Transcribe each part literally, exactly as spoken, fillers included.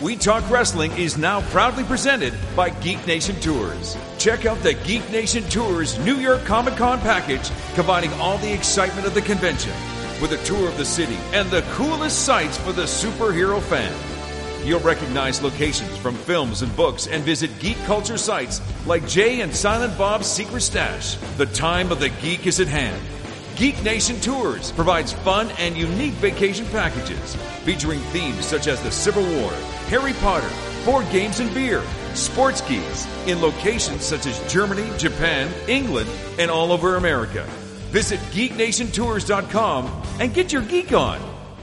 We Talk Wrestling is now proudly presented by Geek Nation Tours. Check out the Geek Nation Tours New York Comic Con package, combining all the excitement of the convention with a tour of the city and the coolest sights for the superhero fan. You'll recognize locations from films and books and visit geek culture sites like Jay and Silent Bob's Secret Stash. The time of the geek is at hand. Geek Nation Tours provides fun and unique vacation packages featuring themes such as the Civil War, Harry Potter, board games and beer, sports geeks in locations such as Germany, Japan, England, and all over America. Visit geek nation tours dot com and get your geek on.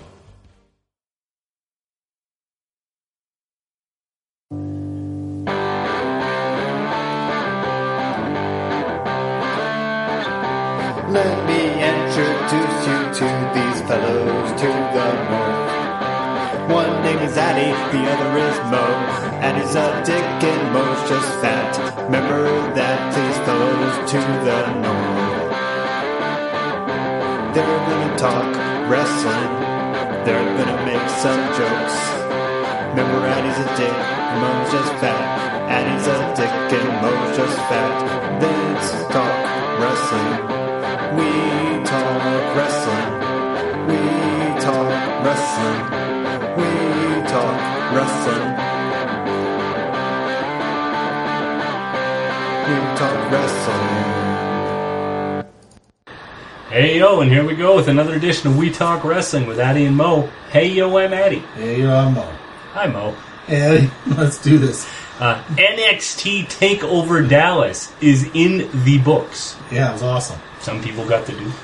Let me introduce you to these fellows to the north. One name is Addy, the other is Mo. Addy's a dick and Mo's just fat. Remember that, these fellows to the north. They're gonna talk wrestling. They're gonna make some jokes. Remember Addy's a dick, Mo's just fat. Addy's a dick and Mo's just fat. Let's talk wrestling. We talk wrestling. We talk wrestling. We talk wrestling. We talk wrestling. Hey yo, and here we go with another edition of We Talk Wrestling with Addy and Mo. Hey yo, I'm Addy. Hey yo, I'm Mo. Hi Mo. Hey Addy, let's do this. Uh, N X T TakeOver Dallas is in the books. Yeah, it was awesome. Some people got the Duke.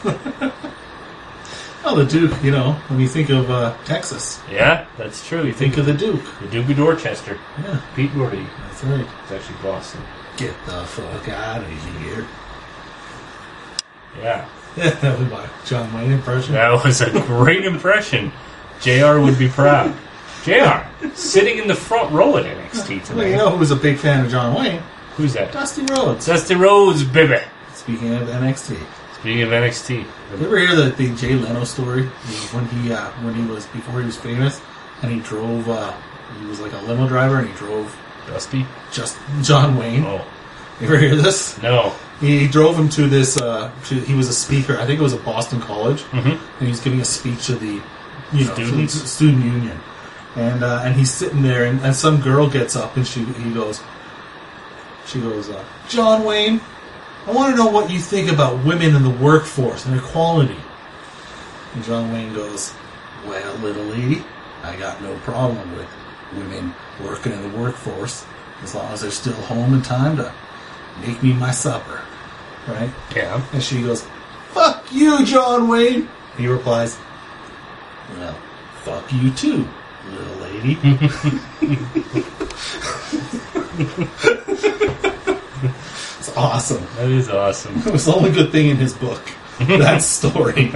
Oh, the Duke, you know, when you think of uh, Texas. Yeah, that's true. You Think of the Duke. the Duke of Dorchester. Yeah, Pete Doherty. that's right. It's actually Boston. Get the fuck out of here. Yeah. Yeah, that was my John Wayne impression. That was a great impression. J R would be proud. J R, sitting in the front row at N X T Well, today. you know who was a big fan of John Wayne? Who's that? Dusty Rhodes. Dusty Rhodes, baby. Speaking of N X T. Speaking of N X T. You ever hear the, the Jay Leno story? When he uh, when he was, before he was famous, and he drove, uh, he was like a limo driver, and he drove Dusty? just John Wayne. Oh. You ever hear this? No. He drove him to this. Uh, to, he was a speaker. I think it was at Boston College, Mm-hmm. and he was giving a speech to the, you know, Students. to the student union. And uh, and he's sitting there, and, and some girl gets up, and she he goes, she goes, uh, John Wayne, I want to know what you think about women in the workforce and equality. And John Wayne goes, well, little lady, I got no problem with women working in the workforce as long as they're still home in time to make me my supper. Right? Yeah. And she goes, fuck you, John Wayne. He replies, well, fuck you too, little lady. It's awesome. That is awesome. It was the only good thing in his book. That story.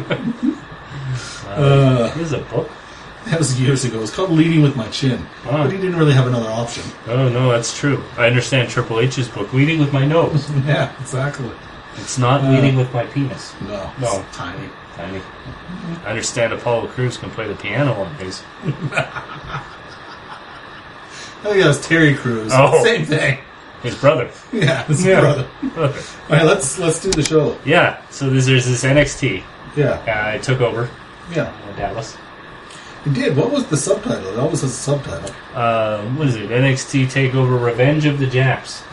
Uh, Here's a book. That was years ago. It was called Leading with My Chin. Wow. But he didn't really have another option. Oh, no, that's true. I understand Triple H's book, Leading with My Nose. Yeah, exactly. It's not Uh, Leading with My Penis. No. No. It's tiny. Tiny. I understand Apollo Crews can play the piano on his. I think that was Terry Crews. Oh. Same thing. His brother. Yeah, his Yeah. brother. Brother. All right, let's let's do the show. Yeah, so there's, there's this N X T. Yeah, Uh, it took over yeah. uh, Dallas. It did. What was the subtitle? It always has a subtitle. Uh, what is it? N X T TakeOver Revenge of the Japs.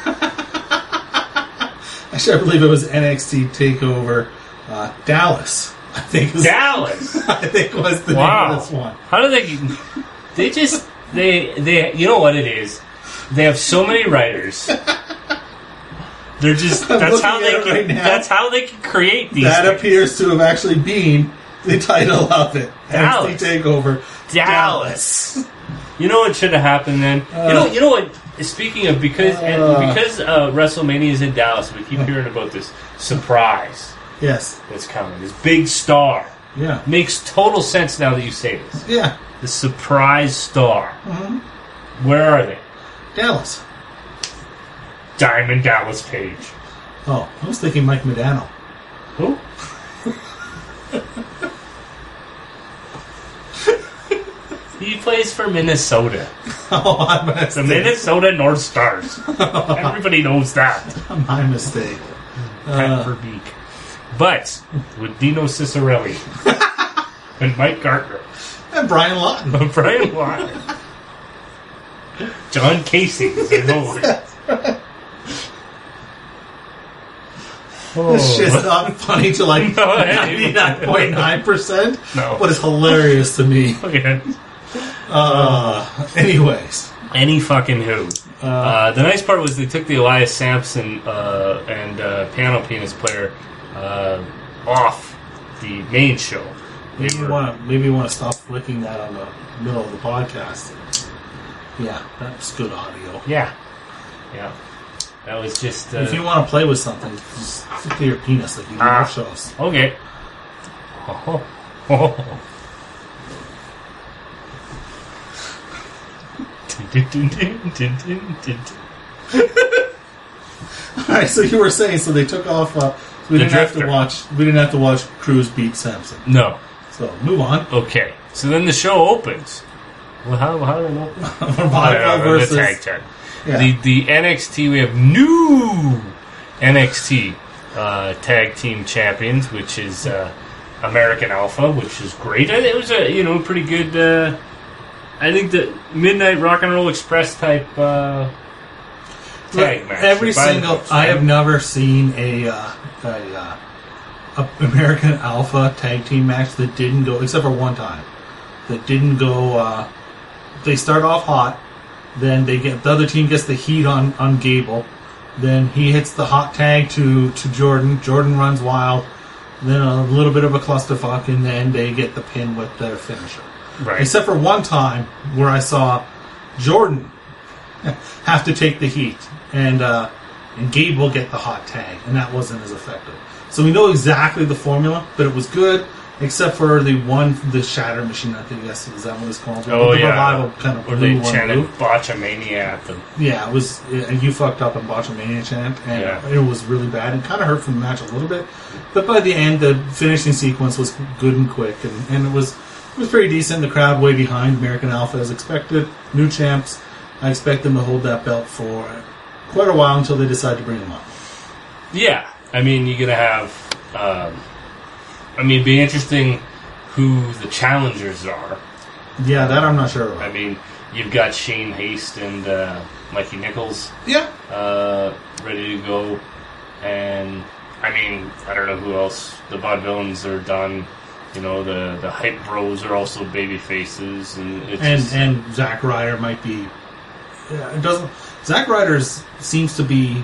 Actually, I believe it was N X T Takeover uh, Dallas. I think. Was, Dallas! I think was the Wow. name of this one. How do they... They just... They... they. You know what it is? They have so many writers. They're just... I'm That's how looking they at it can... right now. That's how they can create these That things. appears to have actually been the title of it. Dallas. N X T Takeover Dallas. You know what should have happened then? Uh, you know, you know what? Speaking of because and Uh. because uh, WrestleMania is in Dallas, we keep hearing about this surprise Yes. that's coming. This big star Yeah. makes total sense now that you say this. Yeah. The surprise star. Mhm. Where are they? Dallas. Diamond Dallas Page. Oh, I was thinking Mike Modano. Who? He plays for Minnesota. Oh, I'm a The mistake. Minnesota North Stars. Everybody knows that. My mistake. Pat Uh, Verbeek. But with Dino Ciccarelli and Mike Gardner, and Brian Lawton. Brian Watt, John Casey is their goalie. This shit's not funny to like No, it ninety-nine point nine percent, No. but it's hilarious to me. Okay. Uh, anyways. Any fucking who. Uh, the nice part was they took the Elias Sampson uh, and uh, piano penis player uh, off the main show. They Maybe you were- want to maybe you want to stop flicking that on the middle of the podcast. Yeah, that's good audio. Yeah. Yeah. That was just... Uh, If you want to play with something, just stick to your penis like you do Ah. our shows. Okay. Oh, oh. All right, so you were saying, so they took off. Uh, we The didn't have to Drifter. watch. We didn't have to watch Cruz beat Sampson. No. So move on. Okay. So then the show opens. Well, how, how did it open? Revival versus the tag tag. Yeah. The, the N X T, we have new N X T uh, tag team champions, which is uh, American Alpha, which is great. I think it was a, you know, pretty good, uh, I think the Midnight Rock and Roll Express type uh, tag match. Every By the single. books, I right? have never seen a, uh, a, uh, a American Alpha tag team match that didn't go, except for one time, that didn't go. Uh, they start off hot, then they get the other team gets the heat on on Gable, then he hits the hot tag to to Jordan. Jordan runs wild, then a little bit of a clusterfuck, and then they get the pin with their finisher. Right. Except for one time where I saw Jordan have to take the heat, and uh, and Gable get the hot tag, and that wasn't as effective. So we know exactly the formula, but it was good, except for the one, the Shatter Machine, I think yes, is that what it's called? Oh, the yeah. Revival kind of Where blew they one chanted loop. Botchamania at them. Yeah, it was, and you fucked up in Botchamania chant, and Yeah. it was really bad. It kind of hurt from the match a little bit, but by the end, the finishing sequence was good and quick, and, and it was it was pretty decent. The crowd way behind American Alpha as expected. New champs. I expect them to hold that belt for quite a while until they decide to bring them up. Yeah, I mean, you're gonna have. Um, I mean, it'd be interesting who the challengers are. Yeah, that I'm not sure I about. mean, you've got Shane Haste and uh, Mikey Nichols Yeah, uh, ready to go, and I mean, I don't know who else. The Vaudevillains are done. You know, the the Hype Bros are also baby faces, and it's and just, and Zack Ryder might be. Yeah, it doesn't. Zack Ryder seems to be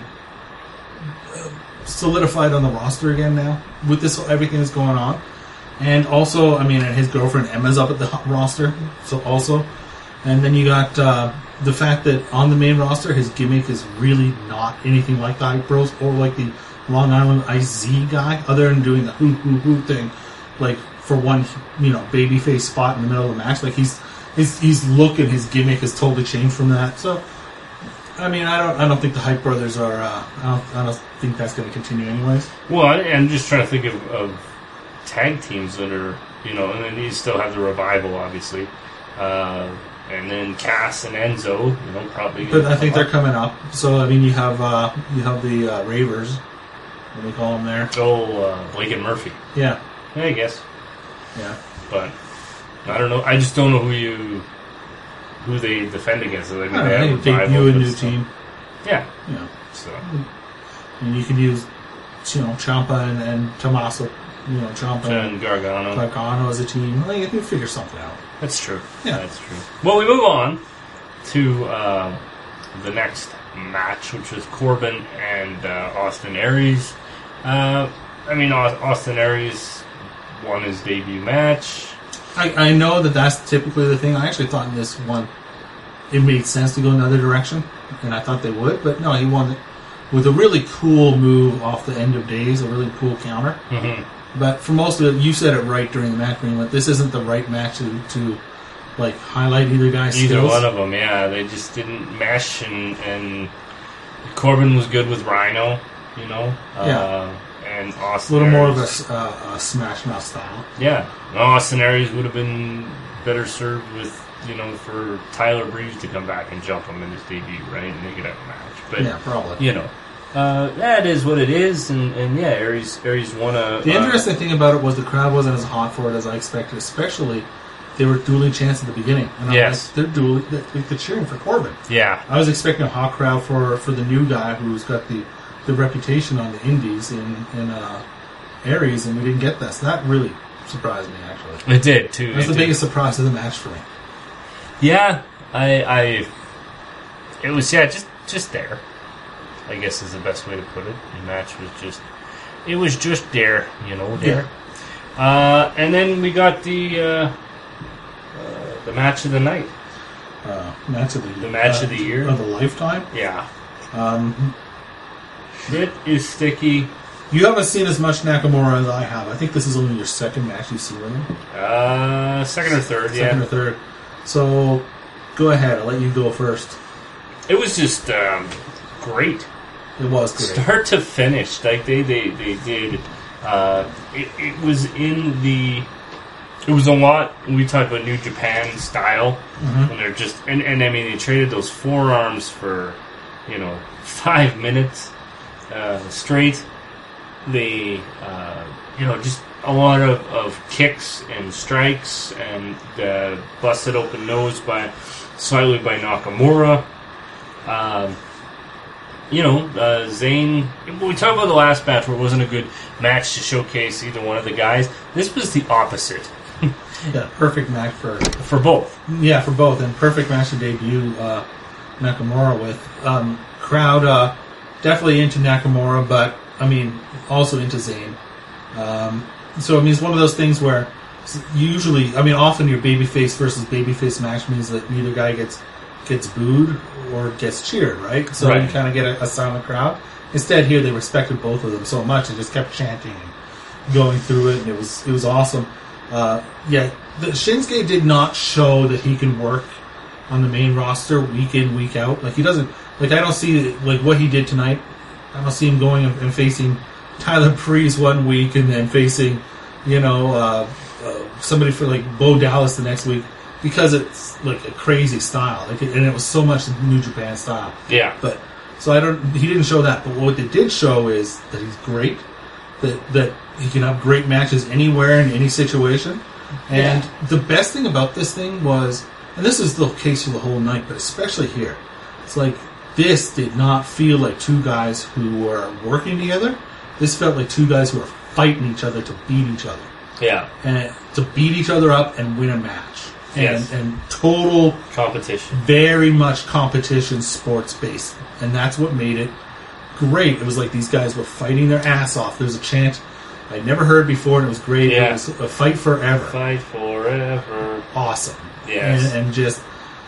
uh, solidified on the roster again now with this everything that's going on, and also, I mean, and his girlfriend Emma's up at the roster, so also, and then you got uh, the fact that on the main roster, his gimmick is really not anything like the Hype Bros or like the Long Island Ice Z guy, other than doing the hoo hoo hoo thing, like for one, you know, babyface spot in the middle of the match, like he's. His, his look and his gimmick has totally changed from that. So, I mean, I don't, I don't think the Hype Brothers are. Uh, I don't, I don't think that's going to continue, anyways. well, I, I'm just trying to think of, of tag teams that are, you know, and then you still have the Revival, obviously, uh, and then Cass and Enzo, you know, probably. But I think they're coming up. So, I mean, you have uh, you have the uh, Ravers. What do we call them there? Oh, uh, Blake and Murphy. Yeah, Yeah, I guess, yeah. but I don't know. I just don't know who you who they defend against. I mean, I they don't know, have they Revival, debut a but new still- team. Yeah, You know, so and you can use, you know, Ciampa and, and Tommaso. You know, Ciampa and and Gargano. Gargano as a team. I think you can figure something out. That's true. Yeah. That's true. Well, we move on to uh, the next match, which was Corbin and uh, Austin Aries. Uh, I mean, Aus- Austin Aries won his debut match. I, I know that that's typically the thing. I actually thought in this one it made sense to go another direction, and I thought they would, but no, he won it with a really cool move off the end of days, a really cool counter. Mm-hmm. But for most of it, you said it right during the match, Greenwood. This isn't the right match to, to like highlight either guy's Either skills. one of them, yeah. They just didn't mesh, and, and Corbin was good with Rhino, you know. Yeah. Uh, and a Austin little more of Aries- a, uh, a smash mouth style. Yeah. No, Austin Aries would have been better served with you know, for Tyler Breeze to come back and jump him in his debut, right, and they could have a match. But Yeah, probably. you know, uh, that is what it is, and, and yeah, Aries Aries won a. The uh, interesting thing about it was the crowd wasn't as hot for it as I expected, especially they were dueling chants at the beginning. And I'm Yes. like, they're dueling, they're, they're cheering for Corbin. Yeah, I was expecting a hot crowd for, for the new guy who's got the, the reputation on the indies in, in uh, Aries, and we didn't get that. So that really surprised me, actually. it did too. That was It the did. biggest surprise of the match for me. Yeah, I, I, it was yeah, just just there. I guess is the best way to put it. The match was just, it was just there, you know, there. Uh, and then we got the uh, uh, the match of the night. Uh, match of the, The match uh, of the year? Of the lifetime. Yeah, Um, it is sticky. you haven't seen as much Nakamura as I have. I think this is only your second match you've seen with him. Uh, second or third, Second yeah. or third. So, go ahead. I'll let you go first. It was just um, great. It was great. Start to finish, like they they, they did. Uh, it, it was in the. It was a lot. We talked about New Japan style, Mhm. and they're just and, and I mean they traded those forearms for, you know, five minutes uh, straight. They, uh, you know, just a lot of, of kicks and strikes and uh, busted open nose by slightly by Nakamura. Um, you know, uh, Zayn. We talked about the last match where it wasn't a good match to showcase either one of the guys. This was the opposite Yeah, perfect match for for both. yeah for both, and perfect match to debut uh, Nakamura with. Um, crowd uh, definitely into Nakamura, but I mean also into Zayn. Um, so I mean it's one of those things where usually, I mean often your babyface versus babyface match means that neither guy gets gets booed or gets cheered, right? So Right. you kind of get a, a silent crowd. Instead, here they respected both of them so much and just kept chanting and going through it, and it was it was awesome. Uh, yeah, the, Shinsuke did not show that he can work on the main roster week in, week out. Like he doesn't. Like I don't see like what he did tonight. I don't see him going and, and facing Tyler Breeze one week and then facing, you know, uh, uh, somebody for like Bo Dallas the next week because it's like a crazy style. Like, and it was so much New Japan style. Yeah. But so I don't. He didn't show that. But what they did show is that he's great. That that he can have great matches anywhere in any situation. And the best thing about this thing was, and this is the case for the whole night, but especially here, it's like this did not feel like two guys who were working together. This felt like two guys who were fighting each other to beat each other, Yeah. and to beat each other up and win a match. And, Yes. and total Competition. very much competition sports based, and that's what made it great. It was like these guys were fighting their ass off. There was a chant I'd never heard before, and it was great. Yeah. It was a fight forever. Fight forever. Awesome. Yes. And, and just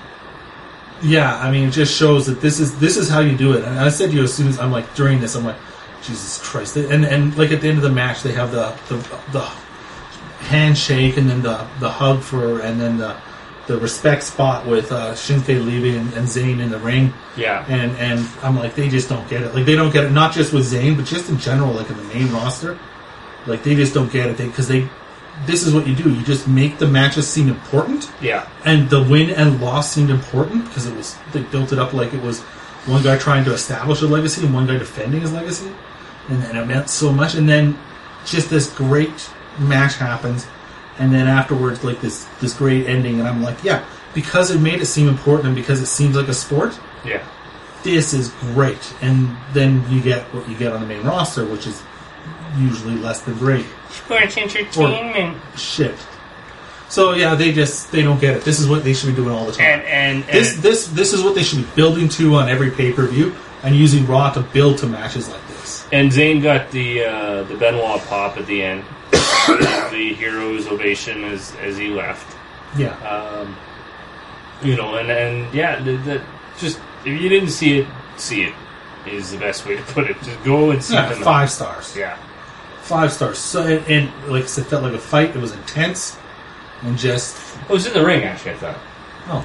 yeah, I mean, it just shows that this is this is how you do it. And I said to you as soon as I'm like during this, I'm like, Jesus Christ! And and like at the end of the match, they have the the, the handshake and then the the hug for and then the the respect spot with uh, Shinsuke leaving and, and Zayn in the ring. Yeah. And and I'm like, they just don't get it. Like they don't get it, not just with Zayn, but just in general, like in the main roster. Like they just don't get it because they, this is what you do. You just make the matches seem important, Yeah. and the win and loss seemed important because it was they built it up like it was one guy trying to establish a legacy and one guy defending his legacy, and, and it meant so much. And then just this great match happens, and then afterwards, like this this great ending, and I'm like, yeah, because it made it seem important and because it seems like a sport. Yeah. This is great, and then you get what you get on the main roster, which is usually less than great. Sports entertainment. Shit. So yeah, they just they don't get it. This is what they should be doing all the time. And and, and this this this is what they should be building to on every pay per view, and using Raw to build to matches like this. and Zayn got the uh, the Benoit pop at the end. The hero's ovation as as he left. Yeah, Um, you know, and and yeah, the, the, just if you didn't see it, see it is the best way to put it. Just go and see yeah, the five stars. Yeah. Five stars. So and, and like I said, it felt like a fight. It was intense, and just Oh, it was in the ring, actually, I thought. oh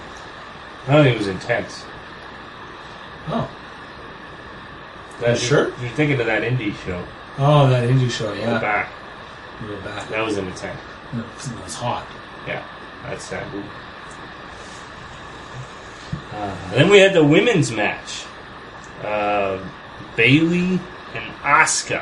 I don't think it was intense. oh That, sure? You're thinking of that indie show. oh that indie show. Go Yeah, back. go back. That was intense. It was, it was hot. Yeah. That's sad. Uh, then we had the women's match. Uh, Bayley and Asuka.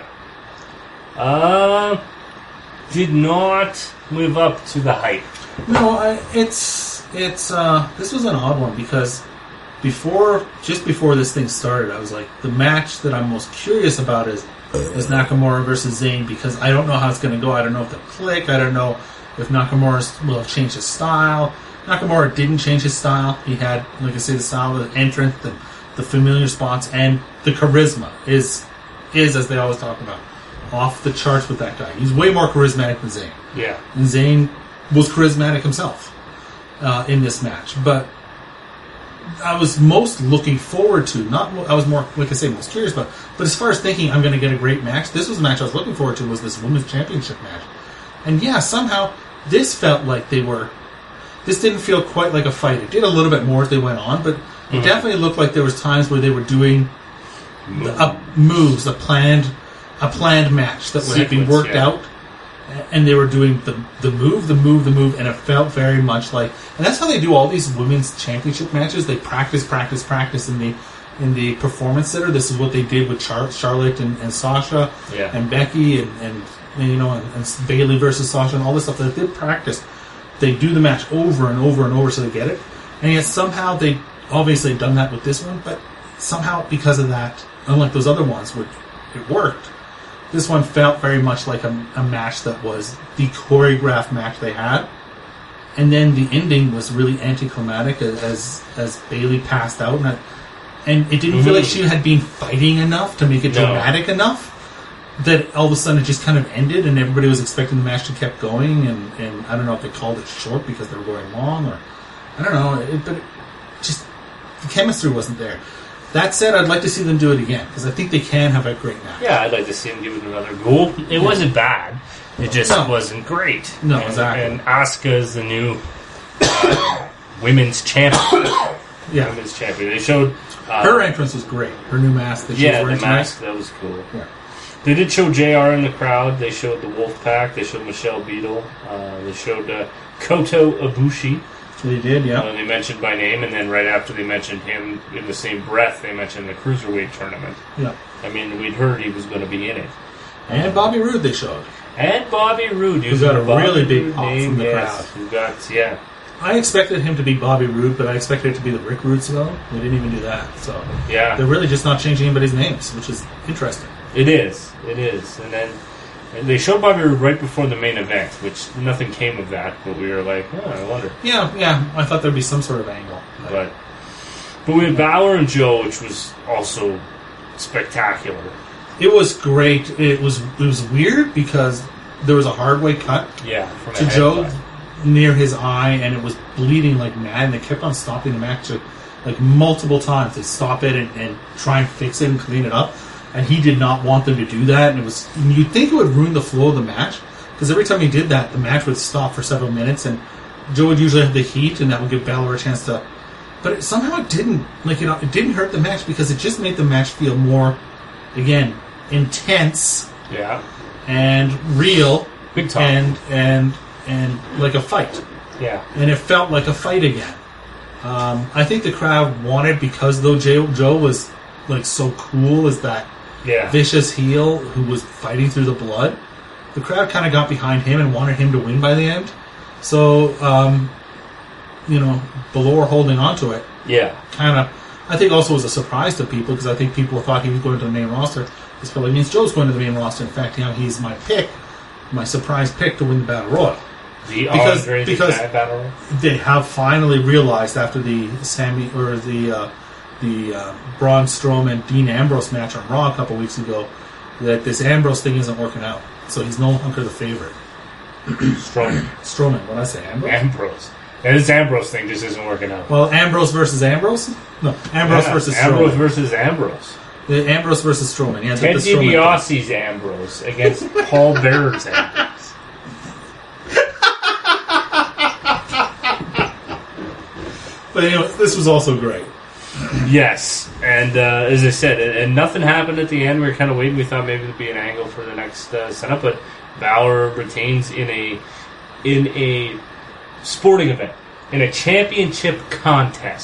Uh, did not live up to the hype. No, I, it's it's uh, this was an odd one because before, just before this thing started, I was like, the match that I'm most curious about is is Nakamura versus Zayn because I don't know how it's going to go. I don't know if they'll click. I don't know if Nakamura will have changed his style. Nakamura didn't change his style. He had, like I say, the style of the entrance, the, the familiar spots, and the charisma is is as they always talk about, off the charts with that guy. He's way more charismatic than Zayn. Yeah, and Zayn was charismatic himself uh, in this match, but I was most looking forward to, not, I was more, like I say, most curious about, but as far as thinking I'm going to get a great match, this was the match I was looking forward to, was this Women's Championship match. And yeah, somehow, this felt like they were, this didn't feel quite like a fight. It did a little bit more as they went on, but mm-hmm. it definitely looked like there was times where they were doing the, uh, moves, a planned, a planned match that had been worked yeah. out. And they were doing the the move, the move, the move, and it felt very much like... And that's how they do all these women's championship matches. They practice, practice, practice in the in the performance center. This is what they did with Char- Charlotte and, and Sasha yeah. and Becky and, and, and you know and, and Bayley versus Sasha and all this stuff. They did practice. They do the match over and over and over so they get it. And yet somehow they obviously done that with this one, but somehow because of that, unlike those other ones where it worked, this one felt very much like a, a match that was the choreographed match they had. And then the ending was really anticlimactic as as, as Bayley passed out. And, I, and it didn't mm-hmm. feel like she had been fighting enough to make it no. dramatic enough that all of a sudden it just kind of ended and everybody was expecting the match to keep going. And, and I don't know if they called it short because they were going long or... I don't know. It, but it just... The chemistry wasn't there. That said, I'd like to see them do it again, because I think they can have a great match. Yeah, I'd like to see them give it another go. It yeah. wasn't bad. It just no. wasn't great. No, and, exactly. And Asuka is the new uh, women's champion. Yeah. Women's champion. They showed... Uh, her entrance was great. Her new mask that she yeah, was wearing the mask, tonight. that was cool. Yeah. They did show J R in the crowd. They showed the Wolfpack. They showed Michelle Beadle. Uh, they showed uh, Kota Ibushi. They did, yeah. Uh, they mentioned by name, and then right after they mentioned him, in the same breath, they mentioned the Cruiserweight tournament. Yeah. I mean, we'd heard he was going to be in it. And Bobby Roode they showed. And Bobby Roode. Who got a Bobby really big Roode pop name, from the yes, crowd. Who got, yeah. I expected him to be Bobby Roode, but I expected it to be the Rick Rude though. They didn't even do that. So yeah. They're really just not changing anybody's names, which is interesting. It is. It is. And then and they showed Bobby Roode right before the main event, which nothing came of that, but we were like, oh, I wonder. Yeah, yeah. I thought there'd be some sort of angle. But but we had Balor and Joe, which was also spectacular. It was great. It was it was weird because there was a hard way cut yeah, from to Joe cut. near his eye, and it was bleeding like mad, and they kept on stopping the match to, like multiple times. They stop it and, and try and fix it and clean it up. And he did not want them to do that, and it was. You'd think it would ruin the flow of the match, because every time he did that, the match would stop for several minutes, and Joe would usually have the heat, and that would give Balor a chance to. But it, somehow it didn't. Like it, it didn't hurt the match because it just made the match feel more, again, intense. Yeah. And real. Big time. And and and like a fight. Yeah. And it felt like a fight again. Um, I think the crowd wanted, because though Joe, Joe was like so cool as that. Yeah. Vicious heel who was fighting through the blood. The crowd kind of got behind him and wanted him to win by the end. So, um, you know, Balor holding on to it. Yeah. Kind of, I think also was a surprise to people, because I think people thought he was going to the main roster. This probably means Joe's going to the main roster. In fact, you know, he's my pick, my surprise pick to win the Battle Royal. The because Andre the because Giant Battle Royal? They have finally realized after the Sammy, or the... Uh, the uh, Braun Strowman Dean Ambrose match on Raw a couple weeks ago, that this Ambrose thing isn't working out. So he's no longer the favorite. Strowman. Strowman, what did I say? Ambrose? Ambrose. And this Ambrose thing just isn't working out. Well, Ambrose versus Ambrose? No, Ambrose yeah, versus Ambrose Strowman. versus Ambrose. The Ambrose versus Strowman. Yeah, Ted the, the Strowman DiBiase's Ambrose against Paul Bearer's Ambrose. But anyway, this was also great. Yes, and uh, as I said, and, and nothing happened at the end. We were kind of waiting. We thought maybe there'd be an angle for the next uh, setup, but Balor retains in a in a sporting event, in a championship contest.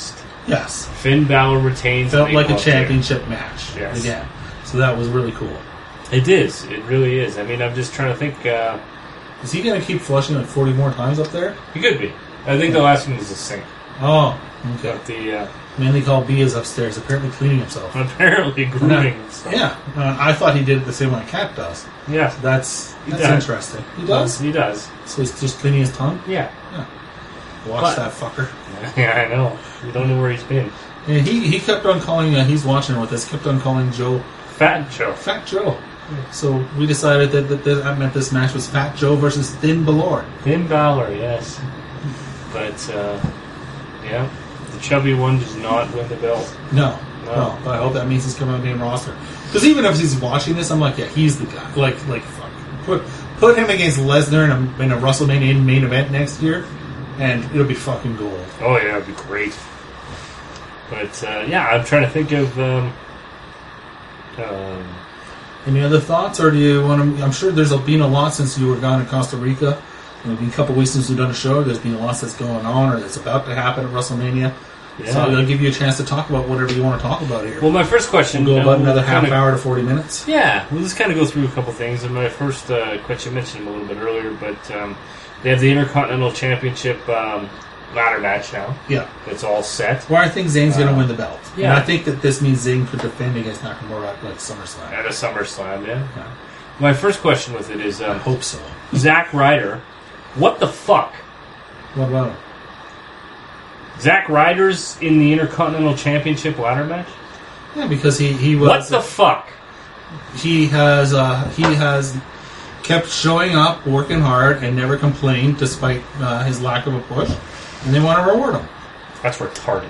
Yes. Finn Balor retains. Felt and they like go a up there. championship match Yes. again. So that was really cool. It is. It really is. I mean, I'm just trying to think. Uh, Is he going to keep flushing like forty more times up there? he could be. I think the last one was a sink. Oh, okay. But the uh, Manly called B is upstairs, apparently cleaning himself. apparently grooming. himself. Yeah, uh, I thought he did it the same way a cat does. Yeah. That's He that's does. interesting. He does? He does. So he's just cleaning his tongue? Yeah. Watch But- that fucker. Yeah, I know. We don't know where he's been. And he, he kept on calling, uh, he's watching with us, kept on calling Joe Fat Joe. Fat Joe. So we decided that, that, that, that meant this match was Fat Joe versus Thin Balor. Finn Balor, yes. But, uh, yeah. The chubby one does not win the belt. No, No. no. But I hope that means he's coming on the main roster. Because even if he's watching this, I'm like, yeah, he's the guy. Like, like fuck. Put, put him against Lesnar in a, in a WrestleMania main event next year, and it'll be fucking gold. Oh, yeah, it'd be great. But, uh, yeah, I'm trying to think of, um, um, Any other thoughts, or do you want to? I'm sure there's been a lot since you were gone in Costa Rica. It's been a couple weeks since we've done a show. There's been a lot that's going on, or that's about to happen at WrestleMania. yeah. So I'll give you a chance to talk about whatever you want to talk about here. Well, my first question... We'll go uh, about we'll another half kinda- hour to forty minutes. Yeah, we'll just kind of go through a couple things. And my first uh, question, I mentioned them a little bit earlier, but um, they have the Intercontinental Championship um, ladder match now. Yeah. It's all set Where I think Zayn's going to Uh, win the belt. yeah. And I think that this means Zayn could defend against Nakamura at like SummerSlam. at a SummerSlam, yeah. Yeah. My first question with it is I um, hope so. Zack Ryder. What the fuck? What about him? Zack Ryder's in the Intercontinental Championship ladder match? Yeah, because he he was What the fuck? he has uh, he has kept showing up, working hard, and never complained despite uh, his lack of a push, and they want to reward him. That's retarded.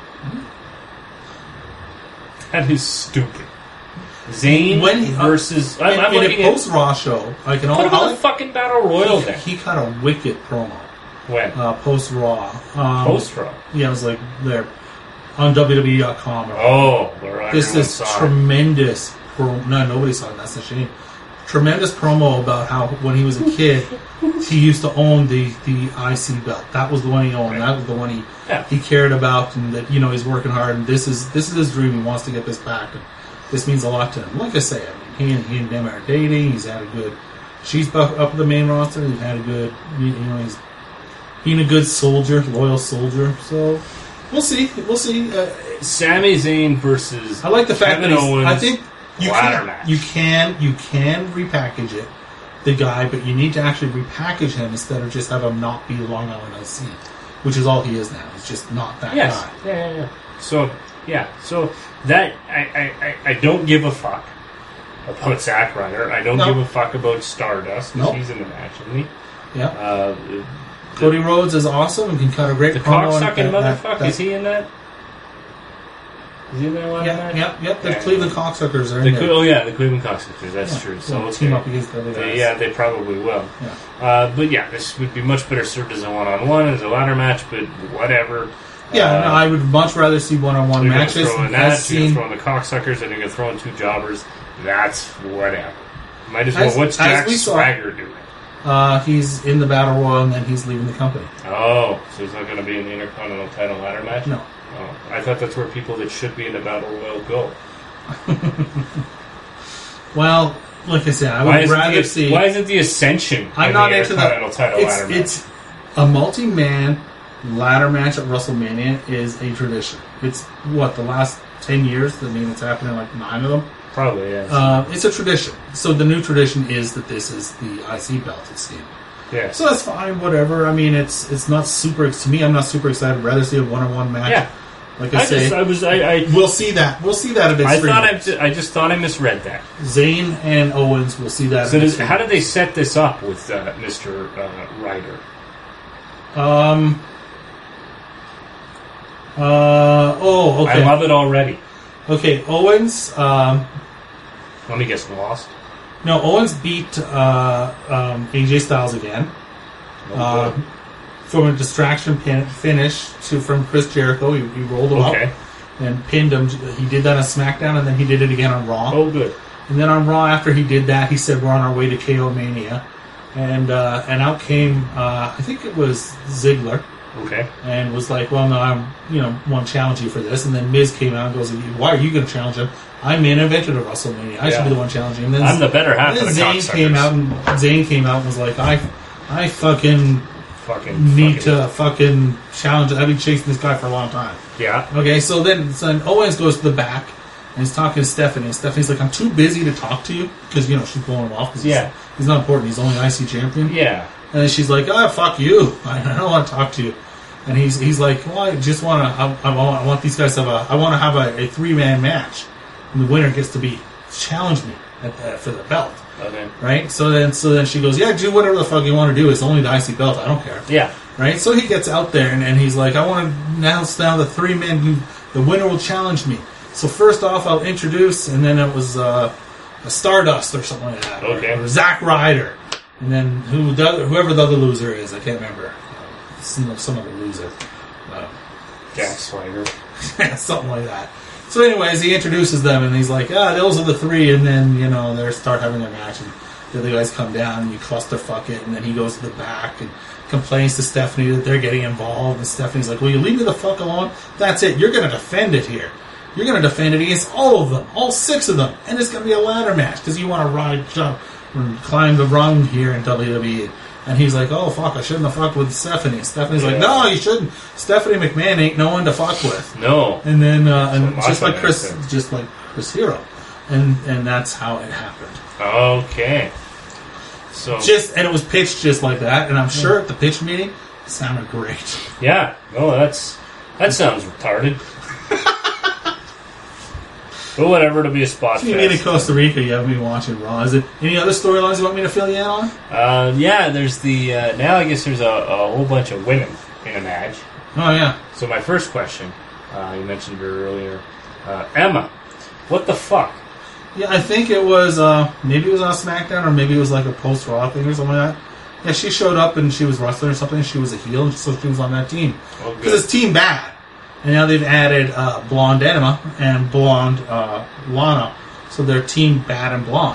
That is stupid. Zayn When- versus... I'm, in I'm in a looking at... post Raw show, I can Put all him in I'll- the fucking Battle Royal he, then. he cut a wicked promo When? uh, post Raw. Um, Post Raw. Yeah, it was like there on W W E dot com. or- Oh, where This everyone is saw it. tremendous. Pro- no, nobody saw it. That's a shame. Tremendous promo about how when he was a kid, he used to own the, the I C belt. That was the one he owned. Okay. That was the one he Yeah. he cared about, and that you know he's working hard. And this is this is his dream. He wants to get this back. And this means a lot to him. Like I say, I mean, he and he and them are dating. He's had a good. She's up up the main roster. He's had a good. You know, he's being a good soldier, loyal soldier. So we'll see. We'll see. Uh, Sami Zayn versus I like the fact Kevin that he's, Owens. I think you ladder can, match. you can you can repackage it, the guy, but you need to actually repackage him instead of just have him not be Long Island I C, which is all he is now. He's just not that Yes. guy. Yeah, yeah, yeah. So, yeah. So, that... I, I, I, I don't give a fuck about Zack Ryder. I don't No. give a fuck about Stardust, because Nope. he's in the match, isn't he? Yeah, Uh, Cody Rhodes is awesome and can cut a great the promo. and cocksucking that- motherfucker, that- is he in that? Is he in that ladder Yeah, match? yeah, yeah. The Yeah. Cleveland Cocksuckers are The in Cle- there. oh, yeah, the Cleveland Cocksuckers. That's Yeah, true. they'll So, okay. team up against the other They- guys. yeah, they probably will. Yeah. Uh, but yeah, this would be much better served as a one-on-one, as a ladder match, but whatever. Yeah, Uh, no, I would much rather see one-on-one You're matches. going to throw in As that, you're seen, going to throw in the cocksuckers, and you're going to throw in two jobbers. That's whatever. Might as well. As- What's as Jack we saw- Swagger doing? uh, he's in the Battle Royal and then he's leaving the company. Oh, so he's not going to be in the Intercontinental title ladder match? No. Oh, I thought that's where people that should be in the Battle Royal go. Well, like I said, I Why would isn't, rather the, see. why isn't the Ascension I'm in not the into Intercontinental that. title It's, ladder match? it's a multi-man ladder match at WrestleMania is a tradition. It's what the last ten years. I mean, it's happening like nine of them. Probably, yeah. Uh, it's a tradition. So the new tradition is that this is the I C belt. It seems. yeah. So that's fine. Whatever. I mean, it's it's not super. To me, I'm not super excited. I'd rather see a one-on-one match. Yeah. Like I, I say, just, I was, I, I, we'll see that. We'll see that at I Extreme thought I, Rules. just, I just thought I misread that. Zayn and Owens. We'll see that. So at does, Extreme how did they set this up with uh, Mister Uh, Ryder? Um. Uh. Oh. Okay. I love it already. Okay. Owens. Um. Let me guess, lost. No. Owens beat uh, um, A J Styles again. No Uh, good. from a distraction pin finish to from Chris Jericho. He, he rolled him Okay. up and pinned him. He did that on SmackDown, and then he did it again on Raw. Oh, good. And then on Raw, after he did that, he said, "We're on our way to K O Mania," and uh, and out came uh, I think it was Ziggler, Okay. and was like, well, no, I'm, you know, want to challenge you for this. And then Miz came out and goes, why are you going to challenge him? I main invented of WrestleMania. I Yeah. should be the one challenging him. Then I'm the better half then of the Zayn cocksuckers. came out and Zayn came out and was like, I, I fucking Fucking need fucking, to fucking challenge. I've been chasing this guy for a long time. Yeah. Okay, so then, so then Owens goes to the back and he's talking to Stephanie. And Stephanie's like, I'm too busy to talk to you because, you know, she's blowing him off. 'Cause Yeah. He's, he's not important. He's only I C champion. Yeah. And then she's like, oh, fuck you. I don't want to talk to you. And he's he's like, well, I just want to, I, I, want, I want these guys to have a, I want to have a, a three-man match. And the winner gets to be, challenge me at the, for the belt. Okay. Right? So then so then she goes, yeah, do whatever the fuck you want to do. It's only the I C belt. I don't care. Yeah. Right? So he gets out there and, and he's like, I want to announce now the three men who, the winner will challenge me. So first off, I'll introduce, and then it was uh, a Stardust or something like that. Okay. Or, or Zack Ryder. And then who the other, whoever the other loser is, I can't remember. Uh, some, some other loser. Uh, Jack Swagger. something like that. So anyways, he introduces them and he's like, ah, those are the three, and then, you know, they start having their match and the other guys come down and you clusterfuck it, and then he goes to the back and complains to Stephanie that they're getting involved, and Stephanie's like, will you leave me the fuck alone? That's it, you're going to defend it here. You're going to defend it against all of them, all six of them, and it's going to be a ladder match because you want to ride, jump, and climb the rung here in W W E. And he's like, oh, fuck, I shouldn't have fucked with Stephanie. Stephanie's like, Yeah. no, you shouldn't. Stephanie McMahon ain't no one to fuck with. No. And then, uh, and Macho just like Man Chris, said. just like Chris Hero, and and that's how it happened. Okay. So. Just and it was pitched just like that, and I'm sure at the pitch meeting it sounded great. Yeah. No, that's that sounds retarded. But whatever, it'll be a spot You mean in fest. Costa Rica? You have me watching Raw. Is it any other storylines you want me to fill you in on? Uh, yeah, there's the uh, now. I guess there's a, a whole bunch of women in a match. Oh yeah, So my first question, uh, you mentioned her earlier, uh, Emma. What the fuck? yeah. I think it was uh, maybe it was on SmackDown or maybe it was like a post Raw thing or something like that. Yeah, she showed up and she was wrestling or something. She was a heel, so she was on that team Oh, because good. it's Team Bad. And now they've added uh, Blonde Enema and Blonde uh, Lana. So they're Team Bad and Blonde.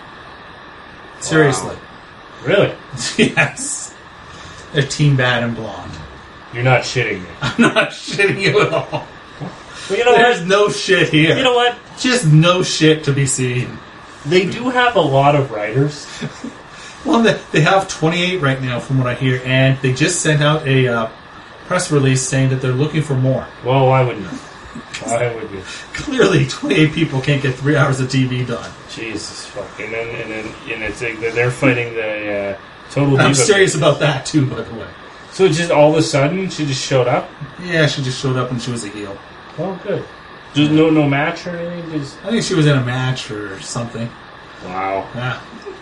Seriously. Really? Yes. They're Team Bad and Blonde. You're not shitting me. I'm not shitting you at all. Well, you know There's what? no shit here. You know what? Just no shit to be seen. They do have a lot of writers. Well, they, they have twenty-eight right now from what I hear, and they just sent out a uh, press release saying that they're looking for more. Well, why wouldn't you? Why would you? Clearly, twenty-eight people can't get three hours of T V done. Jesus fuck. And then, and then, and it's like they're fighting the uh, Total I'm Diva. serious about that, too, by the way. So just all of a sudden, she just showed up? Yeah, she just showed up and she was a heel. Oh, good. Just no no match or anything? Just I think she was in a match or something. wow. Yeah.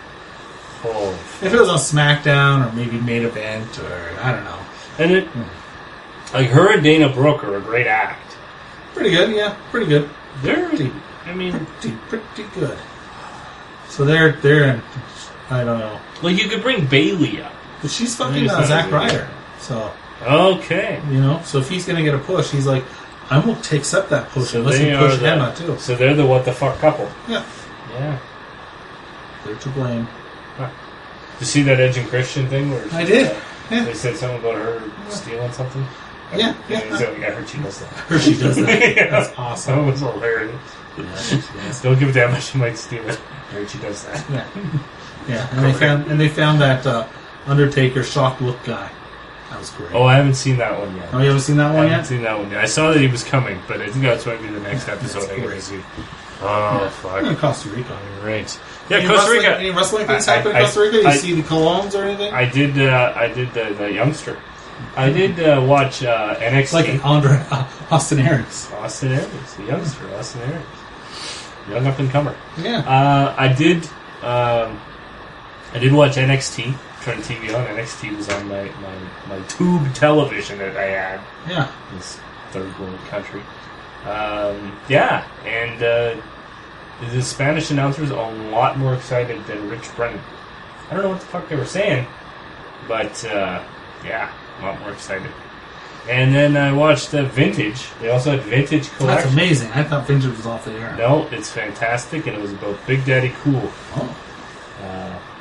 Oh. If it was on SmackDown or maybe main event or I don't know. And it, like her and Dana Brooke are a great act. Pretty good, yeah. Pretty good. They're, Pretty, I mean, pretty, pretty good. So they're, they're in, I don't know. like you could bring Bailey up. But she's I fucking think it's uh, not Zack a good Ryder. So, Okay. you know, so if he's going to get a push, he's like, I won't take accept that push So unless they he are push the, Emma, too. So they're the what the fuck couple. Yeah. Yeah. They're to blame. Did you see that Edge and Christian thing where I did. uh, Yeah. they said something about her stealing something? Yeah, Yeah, yeah. so, yeah, I heard she does that. I heard she does that. Yeah. That's That awesome. was hilarious. Yeah, she does. Don't give it to Emma, she might steal it. I heard she does that. Yeah, yeah, and they found and they found that uh, Undertaker shocked look guy. That was great. Oh, I haven't seen that one yet. Oh, you haven't seen that I one haven't yet? seen that one yet. I saw that he was coming, but I think that's might be the next episode That's I get to great. see. Oh, Yeah. fuck. In Costa Rica. Right. Yeah, Any Costa wrestling, Rica. Any wrestling things I- happen in I- Costa Rica? You I- see the colognes or anything? I did. Uh, I did the, the youngster. I did uh, watch uh, N X T. like an Andre uh, Austin Aries. Austin Aries, the youngster, Austin Aries, young up and comer. Yeah. Uh, I did. Um, I did watch N X T. Turned T V on. N X T was on my, my, my tube television that I had. Yeah. In this third world country. Um, yeah, and uh, the Spanish announcer was a lot more excited than Rich Brennan. I don't know what the fuck they were saying, but uh, yeah, a lot more excited. And then I watched uh, Vintage. They also had Vintage Collection. That's amazing. I thought Vintage was off the air. No, it's fantastic, and it was about Big Daddy Cool. Oh. Uh,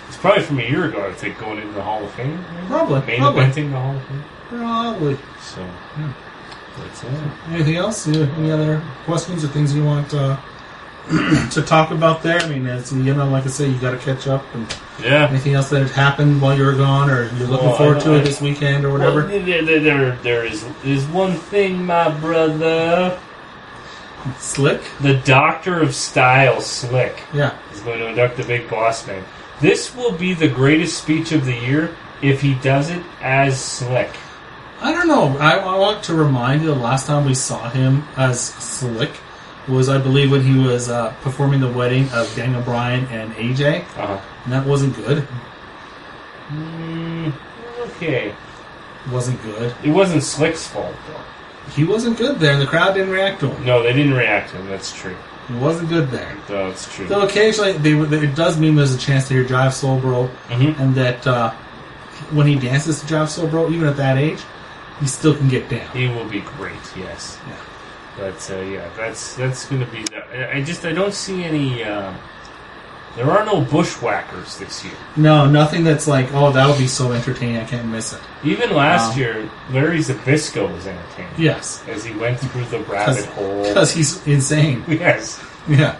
It's probably from a year ago, I think, going into the Hall of Fame. Maybe? Probably. Main probably. eventing the Hall of Fame. Probably. So, yeah. That's it. Anything else? Any any other questions or things you want uh, to talk about there? I mean, it's, you know, like I say, you got to catch up. And Yeah. anything else that had happened while you were gone, or you're looking Well, forward I- to I- it this weekend or whatever? Well, there, there, there, there is, is one thing, my brother. Slick? The Doctor of Style, Slick, Yeah. is going to induct the Big Boss Man. This will be the greatest speech of the year if he does it as Slick. I don't know. I, I want to remind you the last time we saw him as Slick was, I believe, when he was uh, performing the wedding of Daniel Bryan and A J. Uh-huh. And that wasn't good. Mm, okay. Wasn't good. It wasn't Slick's fault, though. He wasn't good there, and the crowd didn't react to him. No, they didn't react to him. That's true. He wasn't good there. No, that's true. So occasionally, they, it does mean there's a chance to hear Jive Soul Bro, Mhm. and that uh, when he dances to Jive Soul Bro, even at that age, he still can get down. He will be great, yes. Yeah. But uh, yeah, that's that's going to be. The, I just I don't see any. Uh, there are no bushwhackers this year. No, nothing that's like, oh, that'll be so entertaining, I can't miss it. Even last Um, year, Larry Zbyszko was entertaining. Yes. As he went through the rabbit hole. Because he's insane. Yes. Yeah.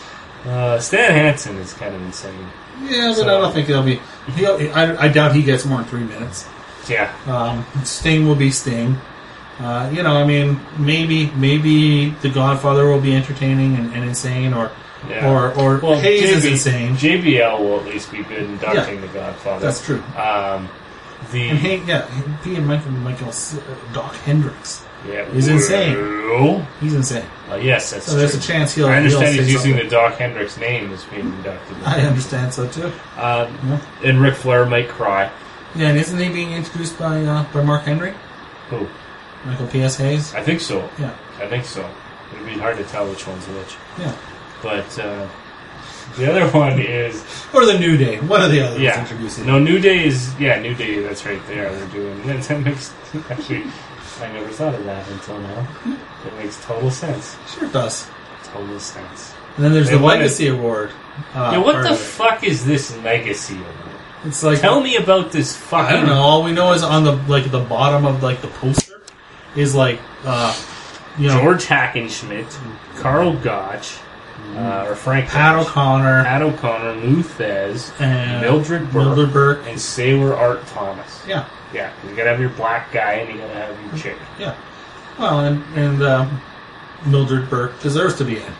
Uh, Stan Hansen is kind of insane. Yeah, but So- I don't think he'll be. He'll, I, I doubt he gets more than three minutes. Yeah. Um, Sting will be Sting. Uh, you know, I mean, maybe maybe The Godfather will be entertaining and, and insane, or Yeah. or or Well, Hayes J B, is insane. J B L will at least be good inducting Yeah. the Godfather. That's true. Um, the And hey, yeah, he and Michael Michael S- uh, Doc Hendricks. yeah, he's insane. Well, He's insane. uh, yes, that's So there's true. a chance he'll. I understand he'll he's say using something. the Doc Hendricks name as being inducted. I understand so too. Um, Yeah. and Ric Flair might cry. Yeah, and isn't he being introduced by uh, by Mark Henry? Who? Michael P S. Hayes? I think so. Yeah. I think so. It'd be hard to tell which one's which. Yeah. But uh, the other one is Or the New Day. One of the others yeah. introducing. No, New Day is yeah, New Day. That's right there. They're doing that. That makes actually. I never thought of that until now. It makes total sense. Sure it does. Total sense. And then there's They the wanted- Legacy Award. Uh, Yeah, what part the of it. fuck is this legacy award? It's like, Tell me about this fucking. I don't know. All we know is on the like the bottom of like the poster is like uh, you know George Hackenschmidt, Carl Gotch, uh, or Frank Pat Gotch, O'Connor Pat O'Connor, Lou Thez, and Mildred Burke, Mildred Burke. and Sailor Art Thomas. Yeah, Yeah, you gotta have your black guy and you gotta have your chick. yeah. Well, and and uh, Mildred Burke deserves to be in.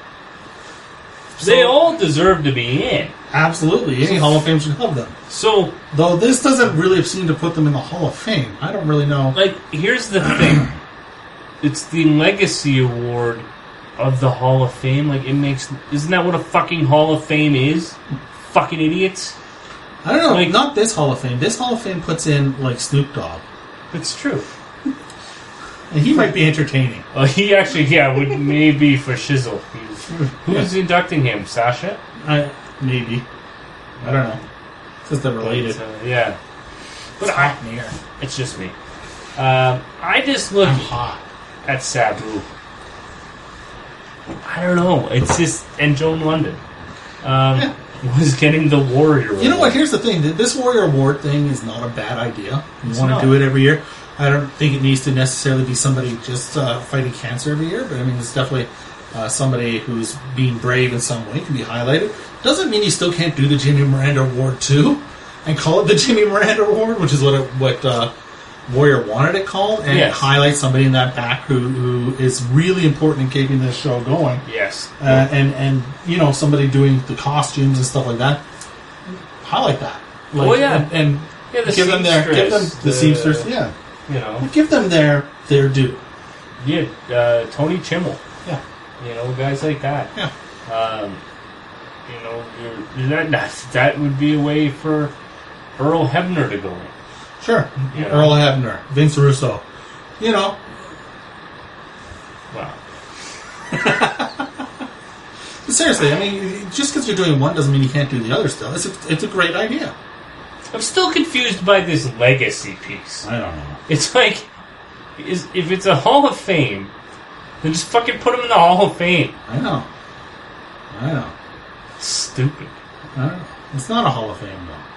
They So- all deserve to be in. Absolutely, any Hall of Fame should have them. So, Though this doesn't really seem to put them in the Hall of Fame. I don't really know. like, here's the thing. It's the legacy award of the Hall of Fame. Like, it makes... Isn't that what a fucking Hall of Fame is? Fucking idiots. I don't know. like- not this Hall of Fame. This Hall of Fame puts in like Snoop Dogg, It's true. and he might be entertaining. Uh, he actually, yeah, would maybe for Shizzle. He's, who's inducting him? Sasha? I maybe. I don't know. Because they're related. But, uh, yeah. But It's I, hot in here. it's just me. Um, I just look I'm hot. at Sabu. I don't know. It's just... And Joan London. Um, Yeah. was getting the Warrior You know what? Award. Here's the thing. This Warrior Award thing is not a bad idea. You It's want not. to do it every year. I don't think it needs to necessarily be somebody just uh, fighting cancer every year, but I mean, it's definitely uh, somebody who's being brave in some way can be highlighted. Doesn't mean you still can't do the Jimmy Miranda Award too, and call it the Jimmy Miranda Award, which is what it, what uh, Warrior wanted it called, and Yes. highlight somebody in that back who, who is really important in keeping this show going. Yes. Uh, and and you know, somebody doing the costumes and stuff like that. Highlight that. Like, Oh, yeah. and, and Yeah, the give them their give them seamstress, the the- seamstress. Yeah, You know. give them their their due. Yeah, uh, Tony Chimmel. Yeah, You know, guys like that. yeah. Um, you know, you're, that that that would be a way for Earl Hebner to go in. Sure. You know. Earl Hebner, Vince Russo. You know, Wow. but seriously. I mean, just because you're doing one doesn't mean you can't do the other still. It's a, it's a great idea. I'm still confused by this legacy piece. I don't know. It's like, is if it's a Hall of Fame, then just fucking put him in the Hall of Fame. I know. I know. Stupid. I don't know. It's not a Hall of Fame though.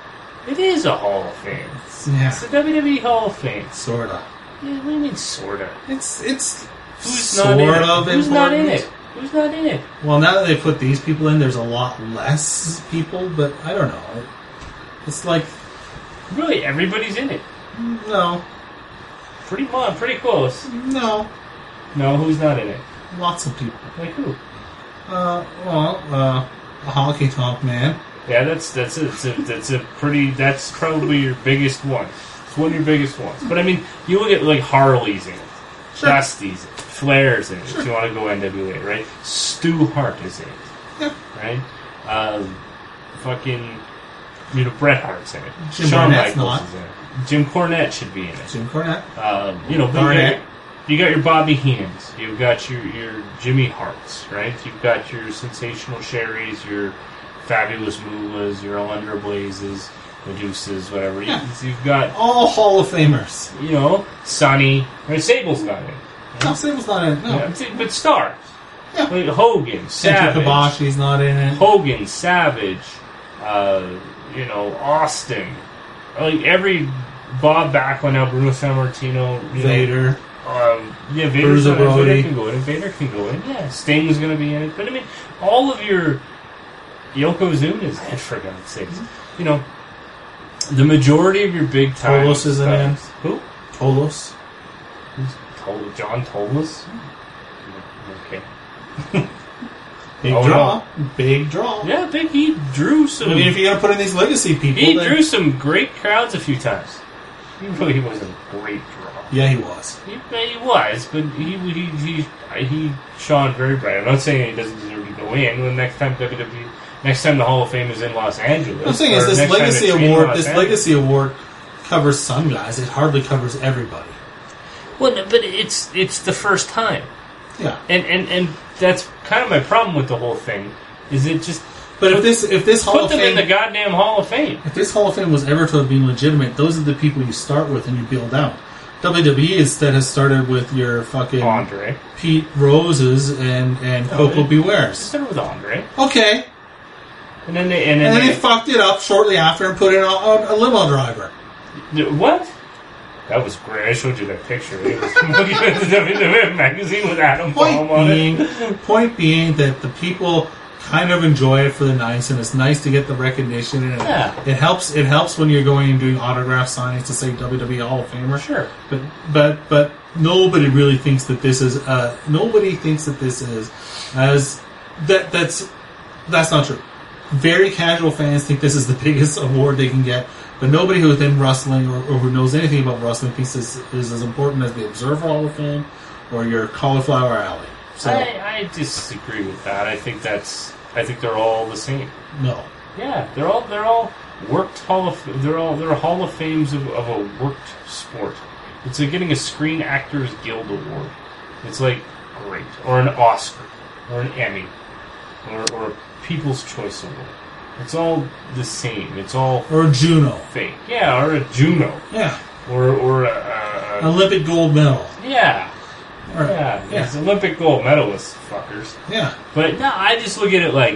It is a Hall of Fame. Yeah. It's a W W E Hall of Fame. Sorta. Yeah, what do you mean, sorta? It's it's Who's sort not in it? of Who's not in important. it? Who's not in it? Well, now that they put these people in, there's a lot less people, but I don't know. It's like, Really, everybody's in it. no, Pretty much, pretty close. no, No, who's not in it? lots of people. Like who? Uh, well, uh, a honky tonk man. Yeah, that's that's a, that's a that's a pretty. That's probably your biggest one. It's one of your biggest ones. But I mean, you look at like Harley's in it, Sure. Dusty's in it, Flair's in it. Sure. If you want to go N W A, right? Stu Hart is in it, Yeah. right? Um, fucking, you know, Bret Hart's in it. Jim Shawn Cornette's Michaels not. is in it. Jim Cornette should be in it. Jim Cornette. Um, you know, but you Barnett. got, you got your Bobby Heenans, you've got your, your Jimmy Harts, right? You've got your Sensational Sherrys, your Fabulous Moolahs, your Alundra Blazes, Medusas, whatever. You, Yeah. you've got, All Hall of Famers. you know, Sonny, right? Sable's not in. No, Sable's not in it. No. Yeah, but stars. Yeah. Like Hogan, Shinji Savage. Kibashi's not in it. Hogan, Savage, uh, you know, Austin. Like every Bob Backlund, now Bruno Sammartino, you know, Vader. Um, yeah, Vader's Bruiser not- Vader Brody. can go in. Vader can go in. Yeah, Sting's going to be in it. But I mean, all of your Yokozuna's in, for God's sakes. You know, the majority of your big time Tolos is in it. stars- Who? Tolos. Who's Tol- John Tolos? Okay. Big Oh, draw. Big draw. Yeah, big. He drew some. I mean, if you're going to put in these legacy people, he then... drew some great crowds a few times. He really was a great draw. Yeah, he was. He, he was, but he he he he shone very bright. I'm not saying he doesn't deserve to go in. The next time W W E, next time the Hall of Fame is in Los Angeles. What I'm saying or is this next time legacy it's in award. Los This Angeles. legacy award covers some guys. It hardly covers everybody. Well, no, but it's it's the first time, Yeah. and and and that's kind of my problem with the whole thing. Is it just But if this if this Hall put of them Fame in the goddamn Hall of Fame? if this Hall of Fame was ever to have been legitimate, those are the people you start with and you build out. W W E instead has started with your fucking Andre. Pete Roses and and Oh, Coco it- Bewares. Started with Andre, Okay, and then they and then, and then they, they fucked it up shortly after and put in a, a, a limo driver. what? That was great. I showed you that picture. It was looking at the W W F magazine with Adam Point Palm on being, it. point being that the people kind of enjoy it for the nice, and it's nice to get the recognition. And Yeah. it helps. It helps when you're going and doing autograph signings to say W W E Hall of Famer. Sure. But but but nobody really thinks that this is. Uh, nobody thinks that this is as that. That's that's not true. Very casual fans think this is the biggest award they can get. But nobody who is in wrestling or, or who knows anything about wrestling thinks this is as important as the Observer Hall of Fame or your Cauliflower Alley. So I, I disagree with that. I think that's. I think they're all the same. no. Yeah, they're all they're all worked Hall of they're all they're Hall of Fames of, of a worked sport. It's like getting a Screen Actors Guild Award. It's like great, or an Oscar, or an Emmy, or or a People's Choice Award. It's all the same. It's all Or Juno. fake. Yeah, or a Juno, Yeah. or or a, a, a Olympic gold medal. yeah. Or, Yeah, yeah. it's Olympic gold medalists, fuckers. Yeah. But no, I just look at it like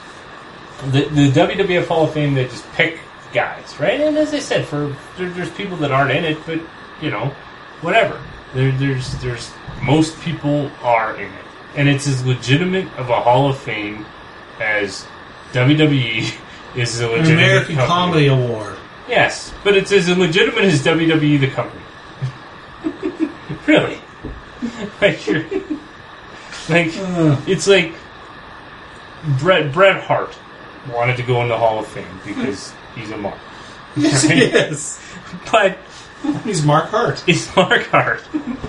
the the W W F Hall of Fame. They just pick guys, right? And as I said, for there, there's people that aren't in it, but you know, whatever. There, there's there's most people are in it, and it's as legitimate of a Hall of Fame as W W E is a An legitimate American company. Comedy Award. Yes, but it's as legitimate as W W E the company. Really. Like you're, like Uh. it's like Bret Bret Hart wanted to go in the Hall of Fame because he's a mark, Yes, Right? he is. but He's Mark Hart. he's Mark Hart.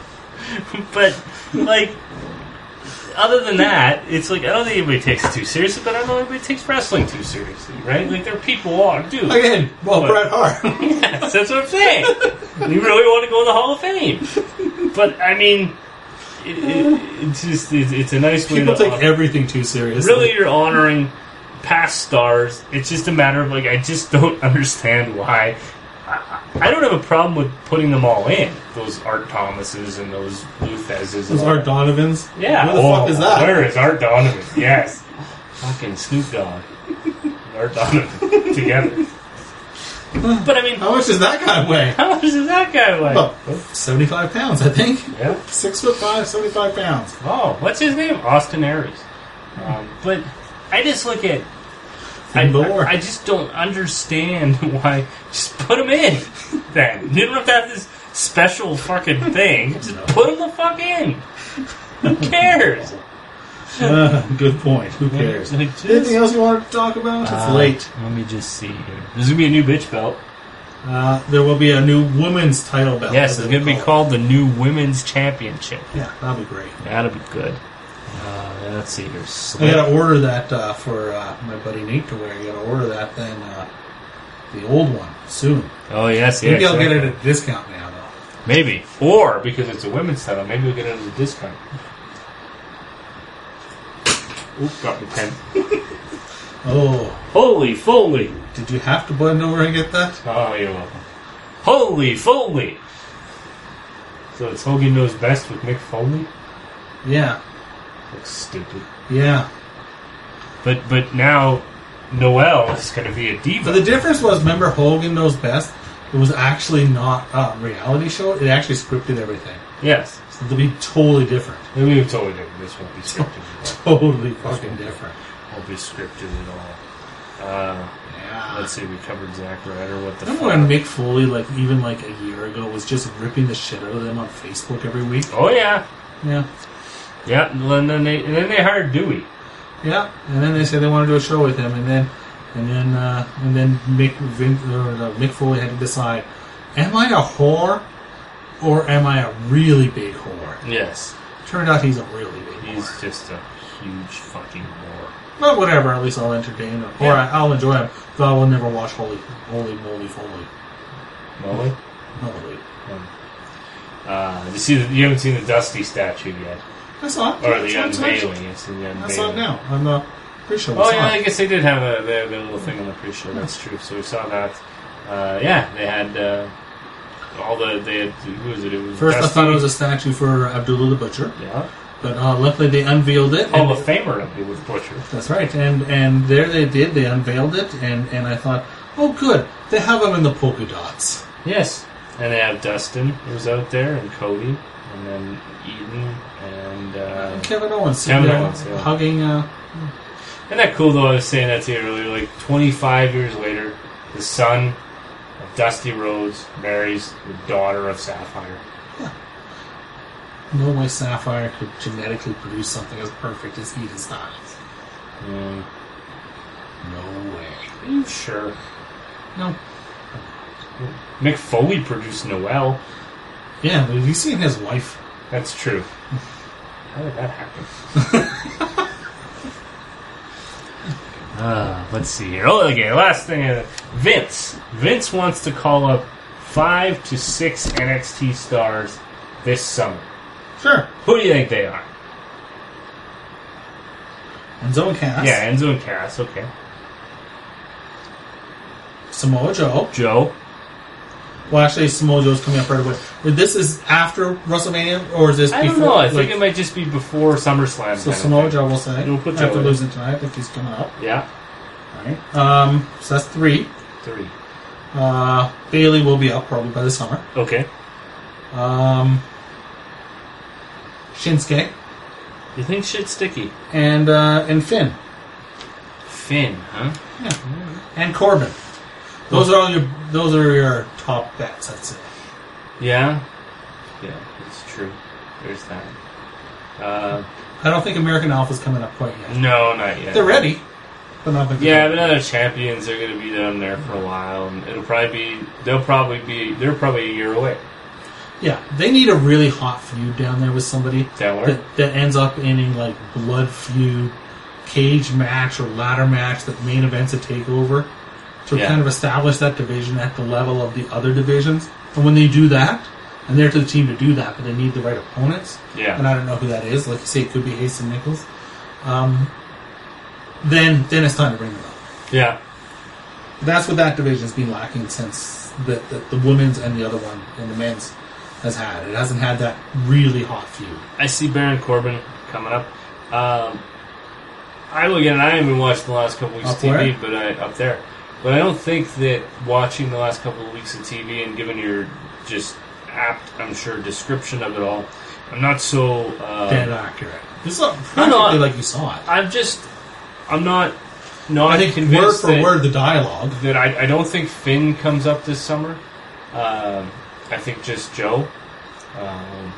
But like, other than that, it's like I don't think anybody takes it too seriously, but I don't know anybody takes wrestling too seriously, right? Like there are people who are, do. Again, well, But- Bret Hart. Yes, that's what I'm saying. You really want to go in the Hall of Fame, but I mean, it, it, it's just it's, it's a nice way People to take honor- everything too seriously. Really, you're honoring past stars. It's just a matter of like I just don't understand why. I, I don't have a problem with putting them all in. Those Art Thomases and those Luthez. Those Art Donovans? Yeah. Where the oh, fuck is that? Where is Art Donovan? Yes. Fucking Snoop Dogg. Art Donovan together. But I mean, How much does that guy weigh? how much does that guy weigh? Well, seventy-five pounds, I think. Yeah. Six foot five, seventy-five pounds. Oh, what's his name? Austin Aries. Um, but I just look at. I, Lord. I, I just don't understand why. Just put him in. Then you don't have to have this special fucking thing. Just put him the fuck in. Who cares? Uh, good point. Who cares? Like, just- Anything else you want to talk about? It's Uh, late. Let me just see here. There's gonna be a new bitch belt. Uh, there will be a new women's title belt. Yes, as it's they gonna be call it. called the new Women's Championship. Yeah, that'll be great. That'll be good. Uh, let's see here. I gotta order that uh, for uh, my buddy Nate to wear. I gotta order that then, uh, the old one, soon. Oh yes, yes. Maybe I'll get it exactly. at a discount now, though. Maybe, or because it's a women's title, maybe we'll get it at a discount. Oop, got my pen. Oh, Holy Foley! did you have to button over and get that? Oh, you're welcome. Holy Foley! So it's Hogan Knows Best with Mick Foley? Yeah, Looks stupid. yeah. But but now Noelle is going to be a diva. But the difference was, remember Hogan Knows Best? It was actually not a reality show. It actually scripted everything. Yes. So it'll be totally different. Maybe we've totally different. This won't be scripted at all. Totally fucking different. Won't be scripted at all. Uh, Yeah. let's see, we covered Zack Ryder. What the Remember fuck? when Mick Foley, like even like a year ago, was just ripping the shit out of them on Facebook every week? Oh, yeah. Yeah. Yeah, and then they, and then they hired Dewey. Yeah, and then they said they want to do a show with him, and then, and then, uh, and then Mick, Vin, or, uh, Mick Foley had to decide: am I a whore, or am I a really big whore? Yes. Turned out he's a really big He's whore. just a huge fucking whore. Well, whatever. At least I'll entertain him, or Yeah. I, I'll enjoy him. But I will never watch Holy, Holy Moly Foley. Molly? Moly. Uh, you see, the, you haven't seen the Dusty statue yet, I saw it. or I the saw it tonight. unveiling. It's the unveiling. I saw it now. I'm uh, pretty sure. we Oh saw yeah, it. I guess they did have a their, their little thing on the pre-show. That's true. So we saw that. Uh, yeah, they had uh, all the they had. Who was it? It was First, I Dusty. thought it was a statue for Abdullah the Butcher, Yeah, but uh, luckily they unveiled it. Hall and- of Famer of the Butcher. That's right, and and there they did. They unveiled it, and and I thought, oh, good, they have them in the polka dots. Yes, and they have Dustin who's out there, and Cody, and then Eden, and uh, Kevin Owens, sitting Kevin there Owens, yeah. hugging. Uh, isn't that cool though? I was saying that to you earlier. Like twenty-five years later, the son of Dusty Rhodes marries the daughter of Sapphire. no way Sapphire could genetically produce something as perfect as Eden Styles. Mm, No way. are you sure? No. Mick Foley produced Noelle. Yeah, but have you seen his wife? That's true. How did that happen? uh, let's see here. Oh, okay. Last thing. Uh, Vince. Vince wants to call up five to six N X T stars this summer. Sure. Who do you think they are? Enzo and Cass. Yeah, Enzo and Cass. Okay. Samoa Joe. Joe. Well, actually, Samoa Joe's coming up right away. This is after WrestleMania, or is this I before? don't know. I think like- it might just be before SummerSlam. So kind of Samoa thing. Joe will say. We'll put Joe after in. losing tonight, I think he's coming up. Yeah. Right. Um, so that's three. Three. Uh, Bailey will be up probably by the summer. Okay. Um, Shinsuke You think shit's sticky? and uh, and Finn. Finn, huh? Yeah. And Corbin. Those are all your. Those are your top bets. I'd say. Yeah. Yeah, it's true. There's that. Uh, I don't think American Alpha's coming up quite yet. no, not yet. They're ready, but not. the- Yeah, but other champions are going to be down there for a while, and it'll probably be. They'll probably be. They're probably a year away. Yeah, they need a really hot feud down there with somebody That work? that, that ends up ending like blood feud, cage match, or ladder match that main events a takeover to Yeah. kind of establish that division at the level of the other divisions. And when they do that, and they're to the team to do that, but they need the right opponents. Yeah. And I don't know who that is. Like you say, it could be Haston Nichols. Um, then, then it's time to bring them up. Yeah. That's what that division's been lacking since the, the, the women's and the other one and the men's has had. It hasn't had that really hot feud. I see Baron Corbin coming up. Um, I will again. I haven't even watched the last couple weeks Up of T V, where? but I, up there. But I don't think that watching the last couple of weeks of T V and given your just apt, I'm sure, description of it all, I'm not so... Uh, Dead accurate. It's not No, no, practically I- like you saw it. I'm just... I'm not... not I think word convinced for that, word the dialogue. that I, I don't think Finn comes up this summer. Um, I think just Joe. Um,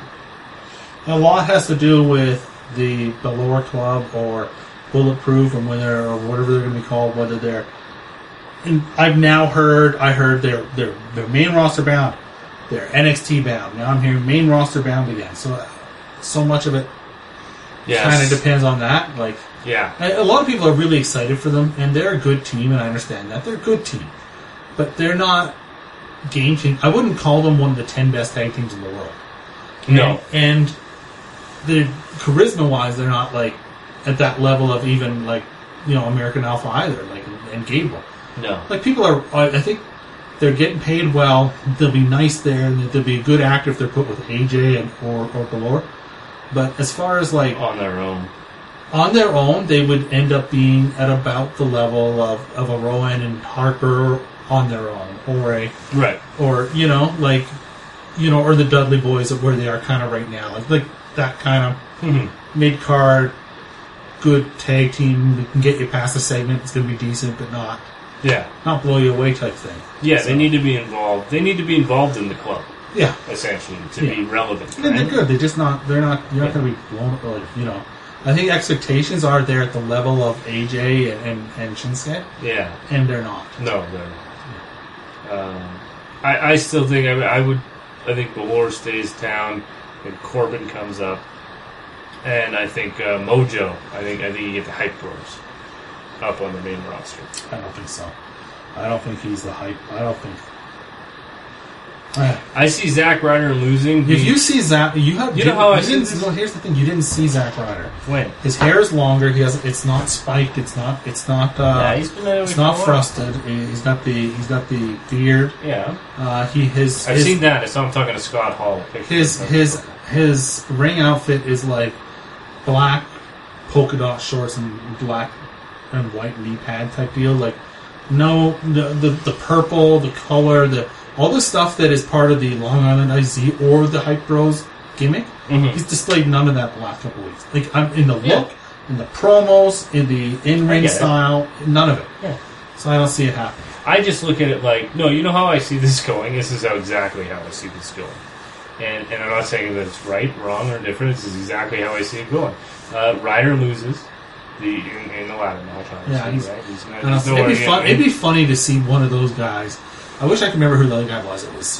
A lot has to do with the the lower club or Bulletproof and whether or whatever they're going to be called, whether they're. And I've now heard. I heard they're they're they're main roster bound. They're N X T bound. Now I'm hearing main roster bound again. So so much of it yes. kind of depends on that. Like Yeah. a lot of people are really excited for them, and they're a good team, and I understand that they're a good team, but they're not game changing. I wouldn't call them one of the ten best tag teams in the world. No. And, and the charisma wise, they're not like at that level of even like you know American Alpha either, like and Gable. No. Like people are, I think they're getting paid well. They'll be nice there, and they'll be a good actor if they're put with A J and or or Galore. But as far as like On their own. on their own, they would end up being at about the level of, of a Rowan and Harper on their own, or a Right. or you know like you know or the Dudley Boys of where they are kind of right now, like like that kind of Mm-hmm. mid card, good tag team that can get you past the segment. It's going to be decent, but not Yeah. not blow you away type thing. Yeah, So- they need to be involved. They need to be involved in the club, Yeah, essentially, to Yeah. be relevant. and they're right? good. They're just not. They're not. You're not Yeah. going to be blown. Like you know, I think expectations are there at the level of A J and and, and Shinsuke, Yeah. and they're not. No, they're not. Um, I, I still think I, I would. I think Galore stays down, and Corbin comes up, and I think uh, Mojo. I think I think you get the Hype Bros up on the main roster. I don't think so. I don't think he's the hype. I don't think. Eh. I see Zack Ryder losing. If He- you see Zack, you have. You know how I see didn't, this? well, here's the thing: you didn't see Zack Ryder. when? His hair is longer. He has. It's not spiked. It's not. It's not. Uh, Yeah, he's been that way it's not before. frosted. He's got the. He's got the beard. Yeah, Uh, he his. I've his, seen that. So I'm talking to Scott Hall. His his his ring outfit is like black polka dot shorts and black and white knee pad type deal. Like no the the, the purple, the color, the all the stuff that is part of the Long Island I Z or the Hype Bros gimmick. Mhm. He's displayed none of that the last couple of weeks. Like I'm in the Yeah. look, in the promos, in the in I ring get it. style, none of it. Yeah. So I don't see it happening. I just look at it like, no, you know how I see this going? This is how exactly how I see this going. And and I'm not saying that it's right, wrong, or different. This is exactly how I see it going. Uh, Ryder loses the in, in the ladder match, obviously, Yeah, he's- right? He's not, Uh, he's so nowhere it'd be in- fun. in- It'd be funny to see one of those guys. I wish I could remember who the other guy was. It was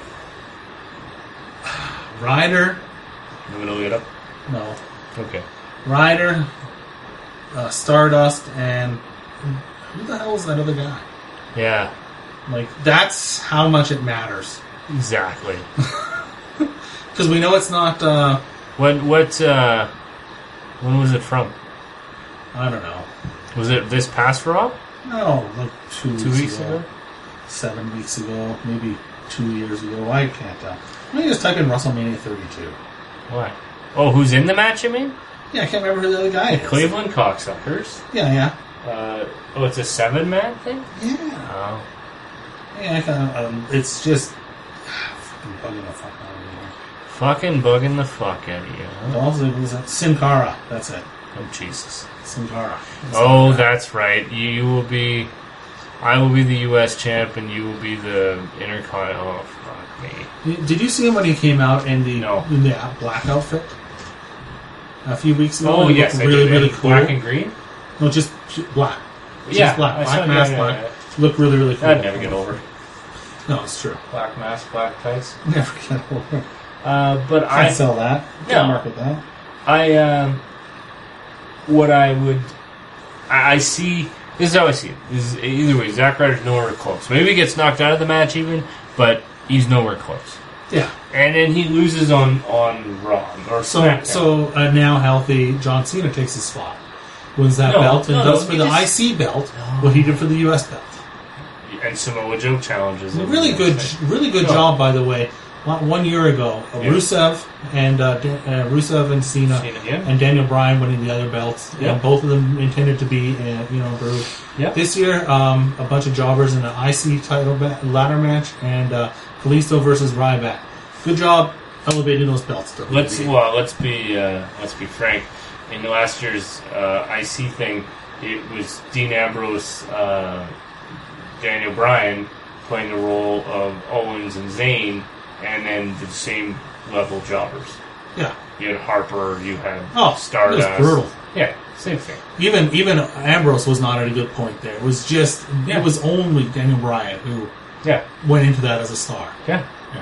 Ryder. I'm gonna look it up. No, Okay. Ryder, uh, Stardust, and who the hell is that other guy? Yeah, Like that's how much it matters exactly. because we know it's not. Uh, What what? Uh, when was it from? I don't know. Was it this past Raw? No, like two, Two weeks, weeks ago, ago? seven weeks ago, maybe two years ago. I can't tell. Let me just type in WrestleMania thirty-two. What? Oh, who's in the match? You mean Yeah, I can't remember who the other guy is. Cleveland Cocksuckers? Yeah, yeah, Uh, oh, it's a seven-man thing. yeah. Oh. Yeah, I kind of, um, it's just fucking bugging the fuck out of me. Fucking bugging the fuck out of you. Huh? What else was that? Sin Cara. That's it. Oh, Jesus. Sin Cara. Oh, that's right. You, you will be... I will be the U S champ, and you will be the Intercontinental... Oh, fuck me. Did you see him when he came out in the No. in the black outfit a few weeks ago? Oh, He yes, looked I really did. really And cool. Black and green? No, just j- black. Just Yeah, black. I Black saw- mask, yeah, yeah, black. yeah. Looked really really cool. I'd never get over it. No, it's true. Black mask, black tights. Never get over. it. Uh, but I'd I... sell that. No. Can't market that. I, um... What I would... I, I see... This is how I see it. This is, either way, Zack Ryder's nowhere close. Maybe he gets knocked out of the match even, but he's nowhere close. Yeah. And then he loses on, on Raw or So SmackDown. so uh, now healthy John Cena takes his spot, wins that No, belt, and no, does no, for he the just- I C belt what he did for the U S belt. And Samoa Joe challenges him. Really good, really good No. job, by the way, one one year ago, uh, Yeah. Rusev and uh, Dan- uh, Rusev and Cena, Cena, yeah. and Daniel Bryan winning the other belts. Yeah. And both of them intended to be, uh, you know, improved. Yeah. This year, um, a bunch of jobbers in an I C title ba- ladder match, and uh, Kalisto versus Ryback. Good job elevating those belts. W W E. Let's well, let's be uh, let's be frank. In the last year's uh, I C thing, it was Dean Ambrose, uh, Daniel Bryan playing the role of Owens and Zayn, and then the same level jobbers. Yeah. You had Harper, you had Oh, Stardust. it was brutal. Yeah, same thing. Even even Ambrose was not at a good point there. It was just Yeah. it was only Daniel Bryan who Yeah, went into that as a star. yeah. Yeah.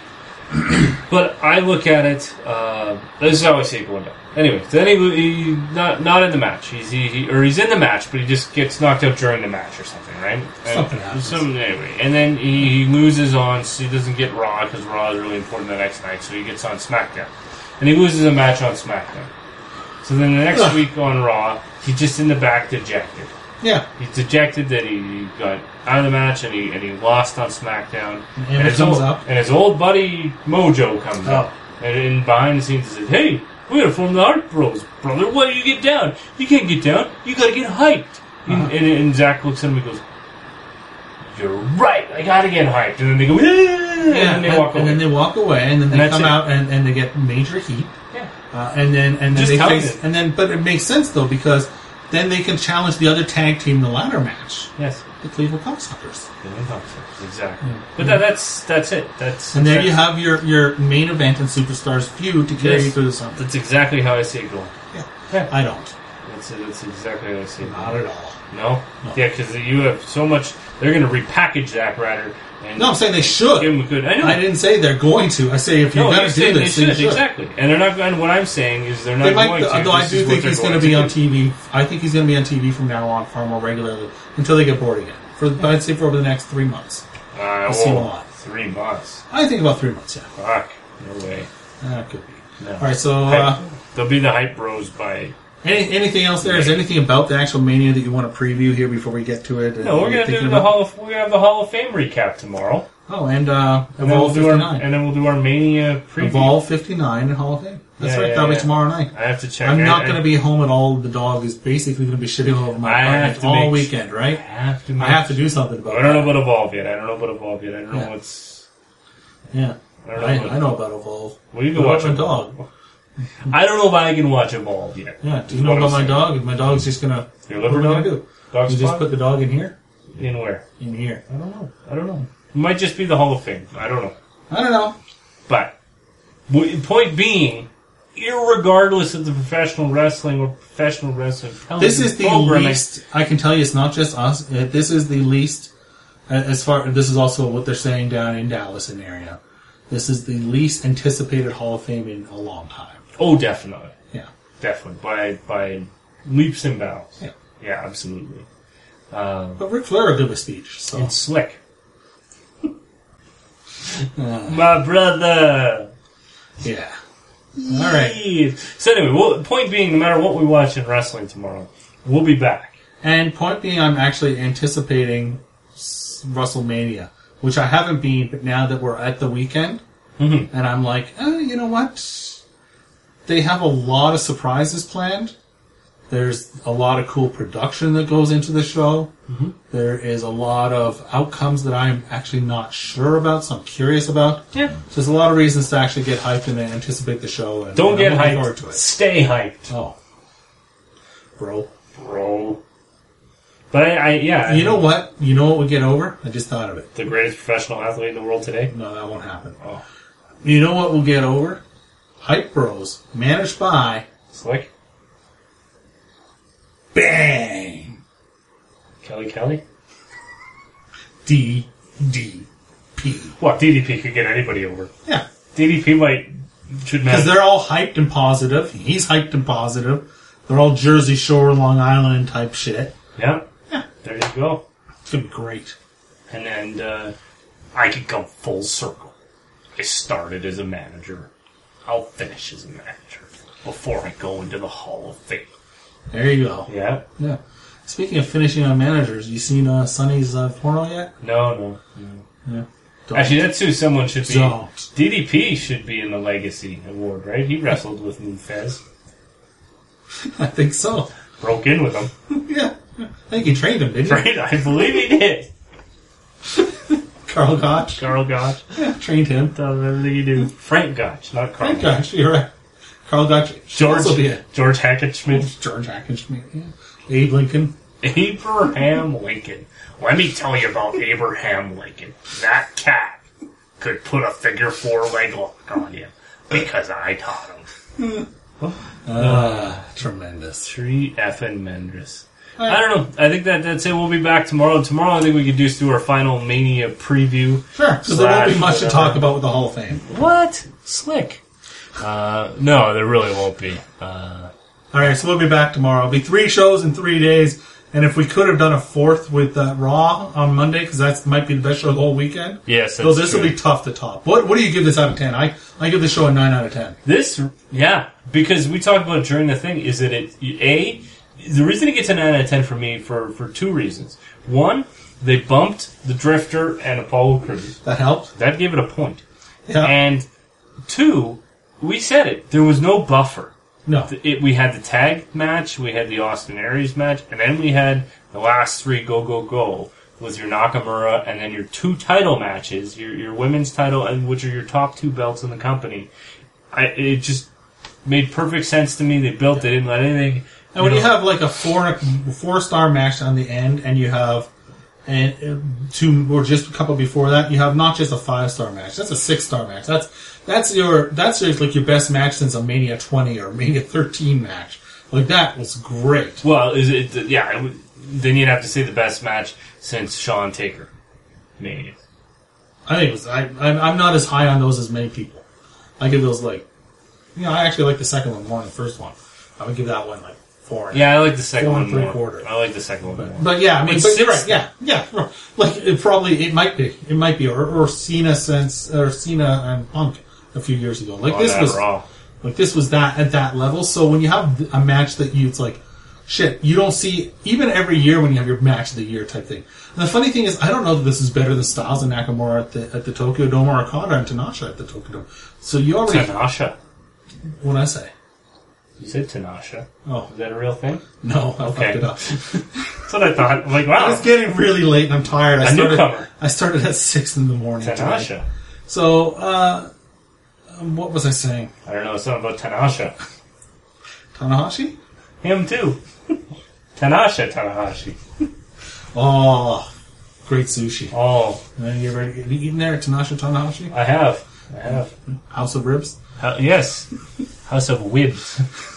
But I look at it. Uh, this is how I see it going down. Anyway, then he, he not not in the match. He's he, he or he's in the match, but he just gets knocked out during the match or something, right? Something and, happens. Some, anyway, and then he, he loses on. So he doesn't get Raw because Raw is really important the next night. So he gets on SmackDown, and he loses a match on SmackDown. So then the next Ugh. week on Raw, he's just in the back dejected. Yeah. He's dejected that he got out of the match and he and he lost on SmackDown. And it his comes old, up. and his old buddy Mojo comes Oh. up, and in behind the scenes he says, "Hey, we gotta form the Hart Bros, brother. Why do you get down? You can't get down. You gotta get hyped." Uh-huh. And, and, and Zach looks at him and goes, "You're right. I gotta get hyped." And then they go, "Yeah," and then they and, walk away. and then they walk away, and then they And that's come it. out and, and they get major heat. yeah. Uh, and then and then Just they telling face you. and then but it makes sense though because then they can challenge the other tag team in the ladder match, Yes. the Cleveland Cocksuckers. Exactly. But that, that's that's it. That's And there that's, you have your, your main event and superstars feud to carry Yes. you through the summer. That's exactly how I see it going. Yeah. Yeah. I don't. That's that's exactly how I see it. Not at all. No? No. Yeah, because you have so much. They're going to repackage Zack Ryder. And No, I'm saying they should. give him a good. I know. I didn't say they're going to. I say if you're no, going you're to do saying this, they then should, you should. exactly. And they're not. And what I'm saying is they're not They might, going to. although I This do is what think they're he's going going to be do. on T V. I think he's going to be on T V from now on far more regularly until they get bored again. For I'd say for over the next three months. Uh, I've seen a whoa, lot. Three months. I think about three months. Yeah, Fuck. No way. that could be. No. All right. So, Hype- uh, they'll be the hype bros by. any, anything else there? Is there anything about the actual Mania that you want to preview here before we get to it? No, we're gonna do the Hall of. We're gonna have the Hall of Fame recap tomorrow. Oh, and uh, And then, we'll Evolve do our, fifty-nine. and then we'll do our Mania preview. Evolve fifty-nine and Hall of Fame. That's Yeah, right. yeah, That'll yeah. be tomorrow night. I have to check. I'm I- not I- going to be home at all. The dog is basically going to be shitting all over my I have apartment to all make- weekend, right? I have to. I Make, have to do something about I don't know that. about Evolve yet. I don't know about Evolve yet. I don't know Yeah. what's. Yeah, I don't know. I, about, I know about Evolve. Well, you What can watch about my Evolve. dog? I don't know if I can watch Evolve yet. Yeah, do is you know what I'm about my saying. dog? My dog's just going to... Your What are liver we going dog? to do? Dog You just spot? put the dog in here? In where? In here. I don't know. I don't know. It might just be the Hall of Fame. I don't know. I don't know. But w- point being, irregardless of the professional wrestling or professional wrestling, This is the programming, least... I can tell you it's not just us. Uh, This is the least... uh, As far... This is also what they're saying down in Dallas and area. This is the least anticipated Hall of Fame in a long time. Oh, definitely, Yeah. definitely by by leaps and bounds. Yeah. Yeah, absolutely. Um, But Ric Flair will give a speech, so... it's slick. My brother. Yeah. All right. Yeah. So anyway, well, point being, no matter what we watch in wrestling tomorrow, we'll be back. And point being, I'm actually anticipating s- WrestleMania, which I haven't been, but now that we're at the weekend, Mm-hmm. and I'm like, oh, you know what? They have a lot of surprises planned. There's a lot of cool production that goes into the show. Mm-hmm. There is a lot of outcomes that I'm actually not sure about, so I'm curious about. Yeah. So there's a lot of reasons to actually get hyped and anticipate the show. And, Don't and get I'm looking forward hyped. to it. Stay hyped, Oh, bro. bro. But I, I yeah. You know what? You know what would get over? I just thought of it. The greatest professional athlete in the world today? No, that won't happen. Oh. You know what will get over? Hype Bros, managed by Slick? Bang Kelly Kelly? D D P. Well, D D P could get anybody over. Yeah, D D P might... Should because have... they're all hyped and positive. He's hyped and positive. They're all Jersey Shore, Long Island type shit. Yeah. Yeah, There you go. it's gonna be great. And then uh, I could come full circle. I started as a manager. I'll finish as a manager before I go into the Hall of Fame. There you go. Yeah? Yeah. Speaking of finishing on managers, you seen uh, Sonny's uh, porno yet? No, no. no. Yeah. Don't. Actually, that's who someone should be. Don't. D D P should be in the Legacy Award, right? He wrestled with Lou Fez. I think so. Broke in with him. Yeah. I think he trained him, didn't he? Right? I believe he did. Carl Gotch. Carl Gotch. Yeah, trained him. Does everything you do. Frank Gotch, not Carl. Frank Gotch, you're right. Carl Gotch. should George, also be a George Hackenschmidt. George Hackenschmidt. Yeah. Abe Lincoln. Abraham Lincoln. Let me tell you about Abraham Lincoln. That cat could put a figure four leg lock on you because I taught him. Ah, tremendous. Tree effing Mendris. I don't know. I think that that's it. We'll be back tomorrow. Tomorrow, I think we could just do our final Mania preview. Sure, because there won't be Slash much to whatever. talk about with the Hall of Fame. What? Slick. Uh, no, there really won't be. Uh, All right, so we'll be back tomorrow. It'll be three shows in three days. And if we could have done a fourth with uh, Raw on Monday, because that might be the best show of the whole weekend. yes, that's So this true. will be tough to top. What What do you give this out of ten? I, I give this show a nine out of ten. This, yeah, because we talked about it during the thing, is that it, A, the reason it gets a nine out of ten for me, for, for two reasons. One, they bumped the Drifter and Apollo Crews. That helped? That gave it a point. Yeah. And two, we said it, there was no buffer. No. It, we had the tag match, we had the Austin Aries match, and then we had the last three go, go, go with your Nakamura, and then your two title matches, your your women's title, and which are your top two belts in the company. I, it just made perfect sense to me. They built, they didn't let anything. And when know, you have like a four four star match on the end, and you have and uh, two or just a couple before that, you have not just a five star match. That's a six star match. That's that's your that's just like your best match since a Mania twenty or Mania thirteen match. Like that was great. well, is it? Yeah, it would, then you'd have to say the best match since Shawn Taker Mania. I think it was. I I'm, I'm not as high on those as many people. I give those like, you know, I actually like the second one more than the first one. I would give that one like four. and- Yeah, I like the second Four one and three more. quarter. I like the second one more. But yeah, I mean, But but you're since- right. Yeah, yeah. Like it probably it might be, it might be, or, or Cena since or Cena and Punk a few years ago. Like On this that was, Raw. like this was that at that level. So when you have a match that you, it's like, shit, you don't see even every year when you have your match of the year type thing. And the funny thing is, I don't know that this is better than Styles and Nakamura at the at the Tokyo Dome or Okada and Tanasha at the Tokyo Dome. So you already, Tanasha. what I say? You said Tanasha. Oh Is that a real thing? no, I Okay. fucked it up. That's what I thought. I'm like, wow. I was getting really late and I'm tired. I A started, newcomer. I started at six in the morning. today. Tanasha. So, uh, um, what was I saying? I don't know, something about Tanasha. Tanahashi? Him too. Tanasha Tanahashi. Oh, great sushi. Oh, Uh, you ever have you eaten there at Tanasha Tanahashi? I have. I have. House of Ribs? Uh, yes. House of Wibs.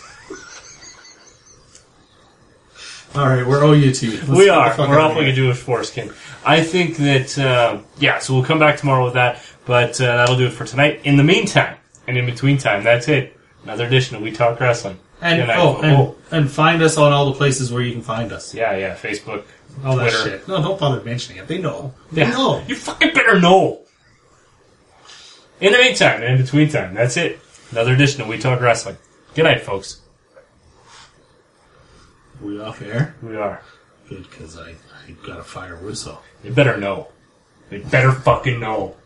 All right, we're O U T. Let's We get the are. fuck We're out off of like a here. Jewish foreskin. I think that, uh, yeah, so we'll come back tomorrow with that, but uh, that'll do it for tonight. In the meantime, and in between time, that's it. Another edition of We Talk Wrestling. And, Good night. oh, and, Oh. and find us on all the places where you can find us. Yeah, yeah, Facebook, All that Twitter. shit. No, don't bother mentioning it. They know. They Yeah. know. You fucking better know. In the meantime, and in between time, that's it. Another edition of We Talk Wrestling. Good night, folks. We off air? We are. Good, because I, I got to fire Russo. They better know. They better fucking know.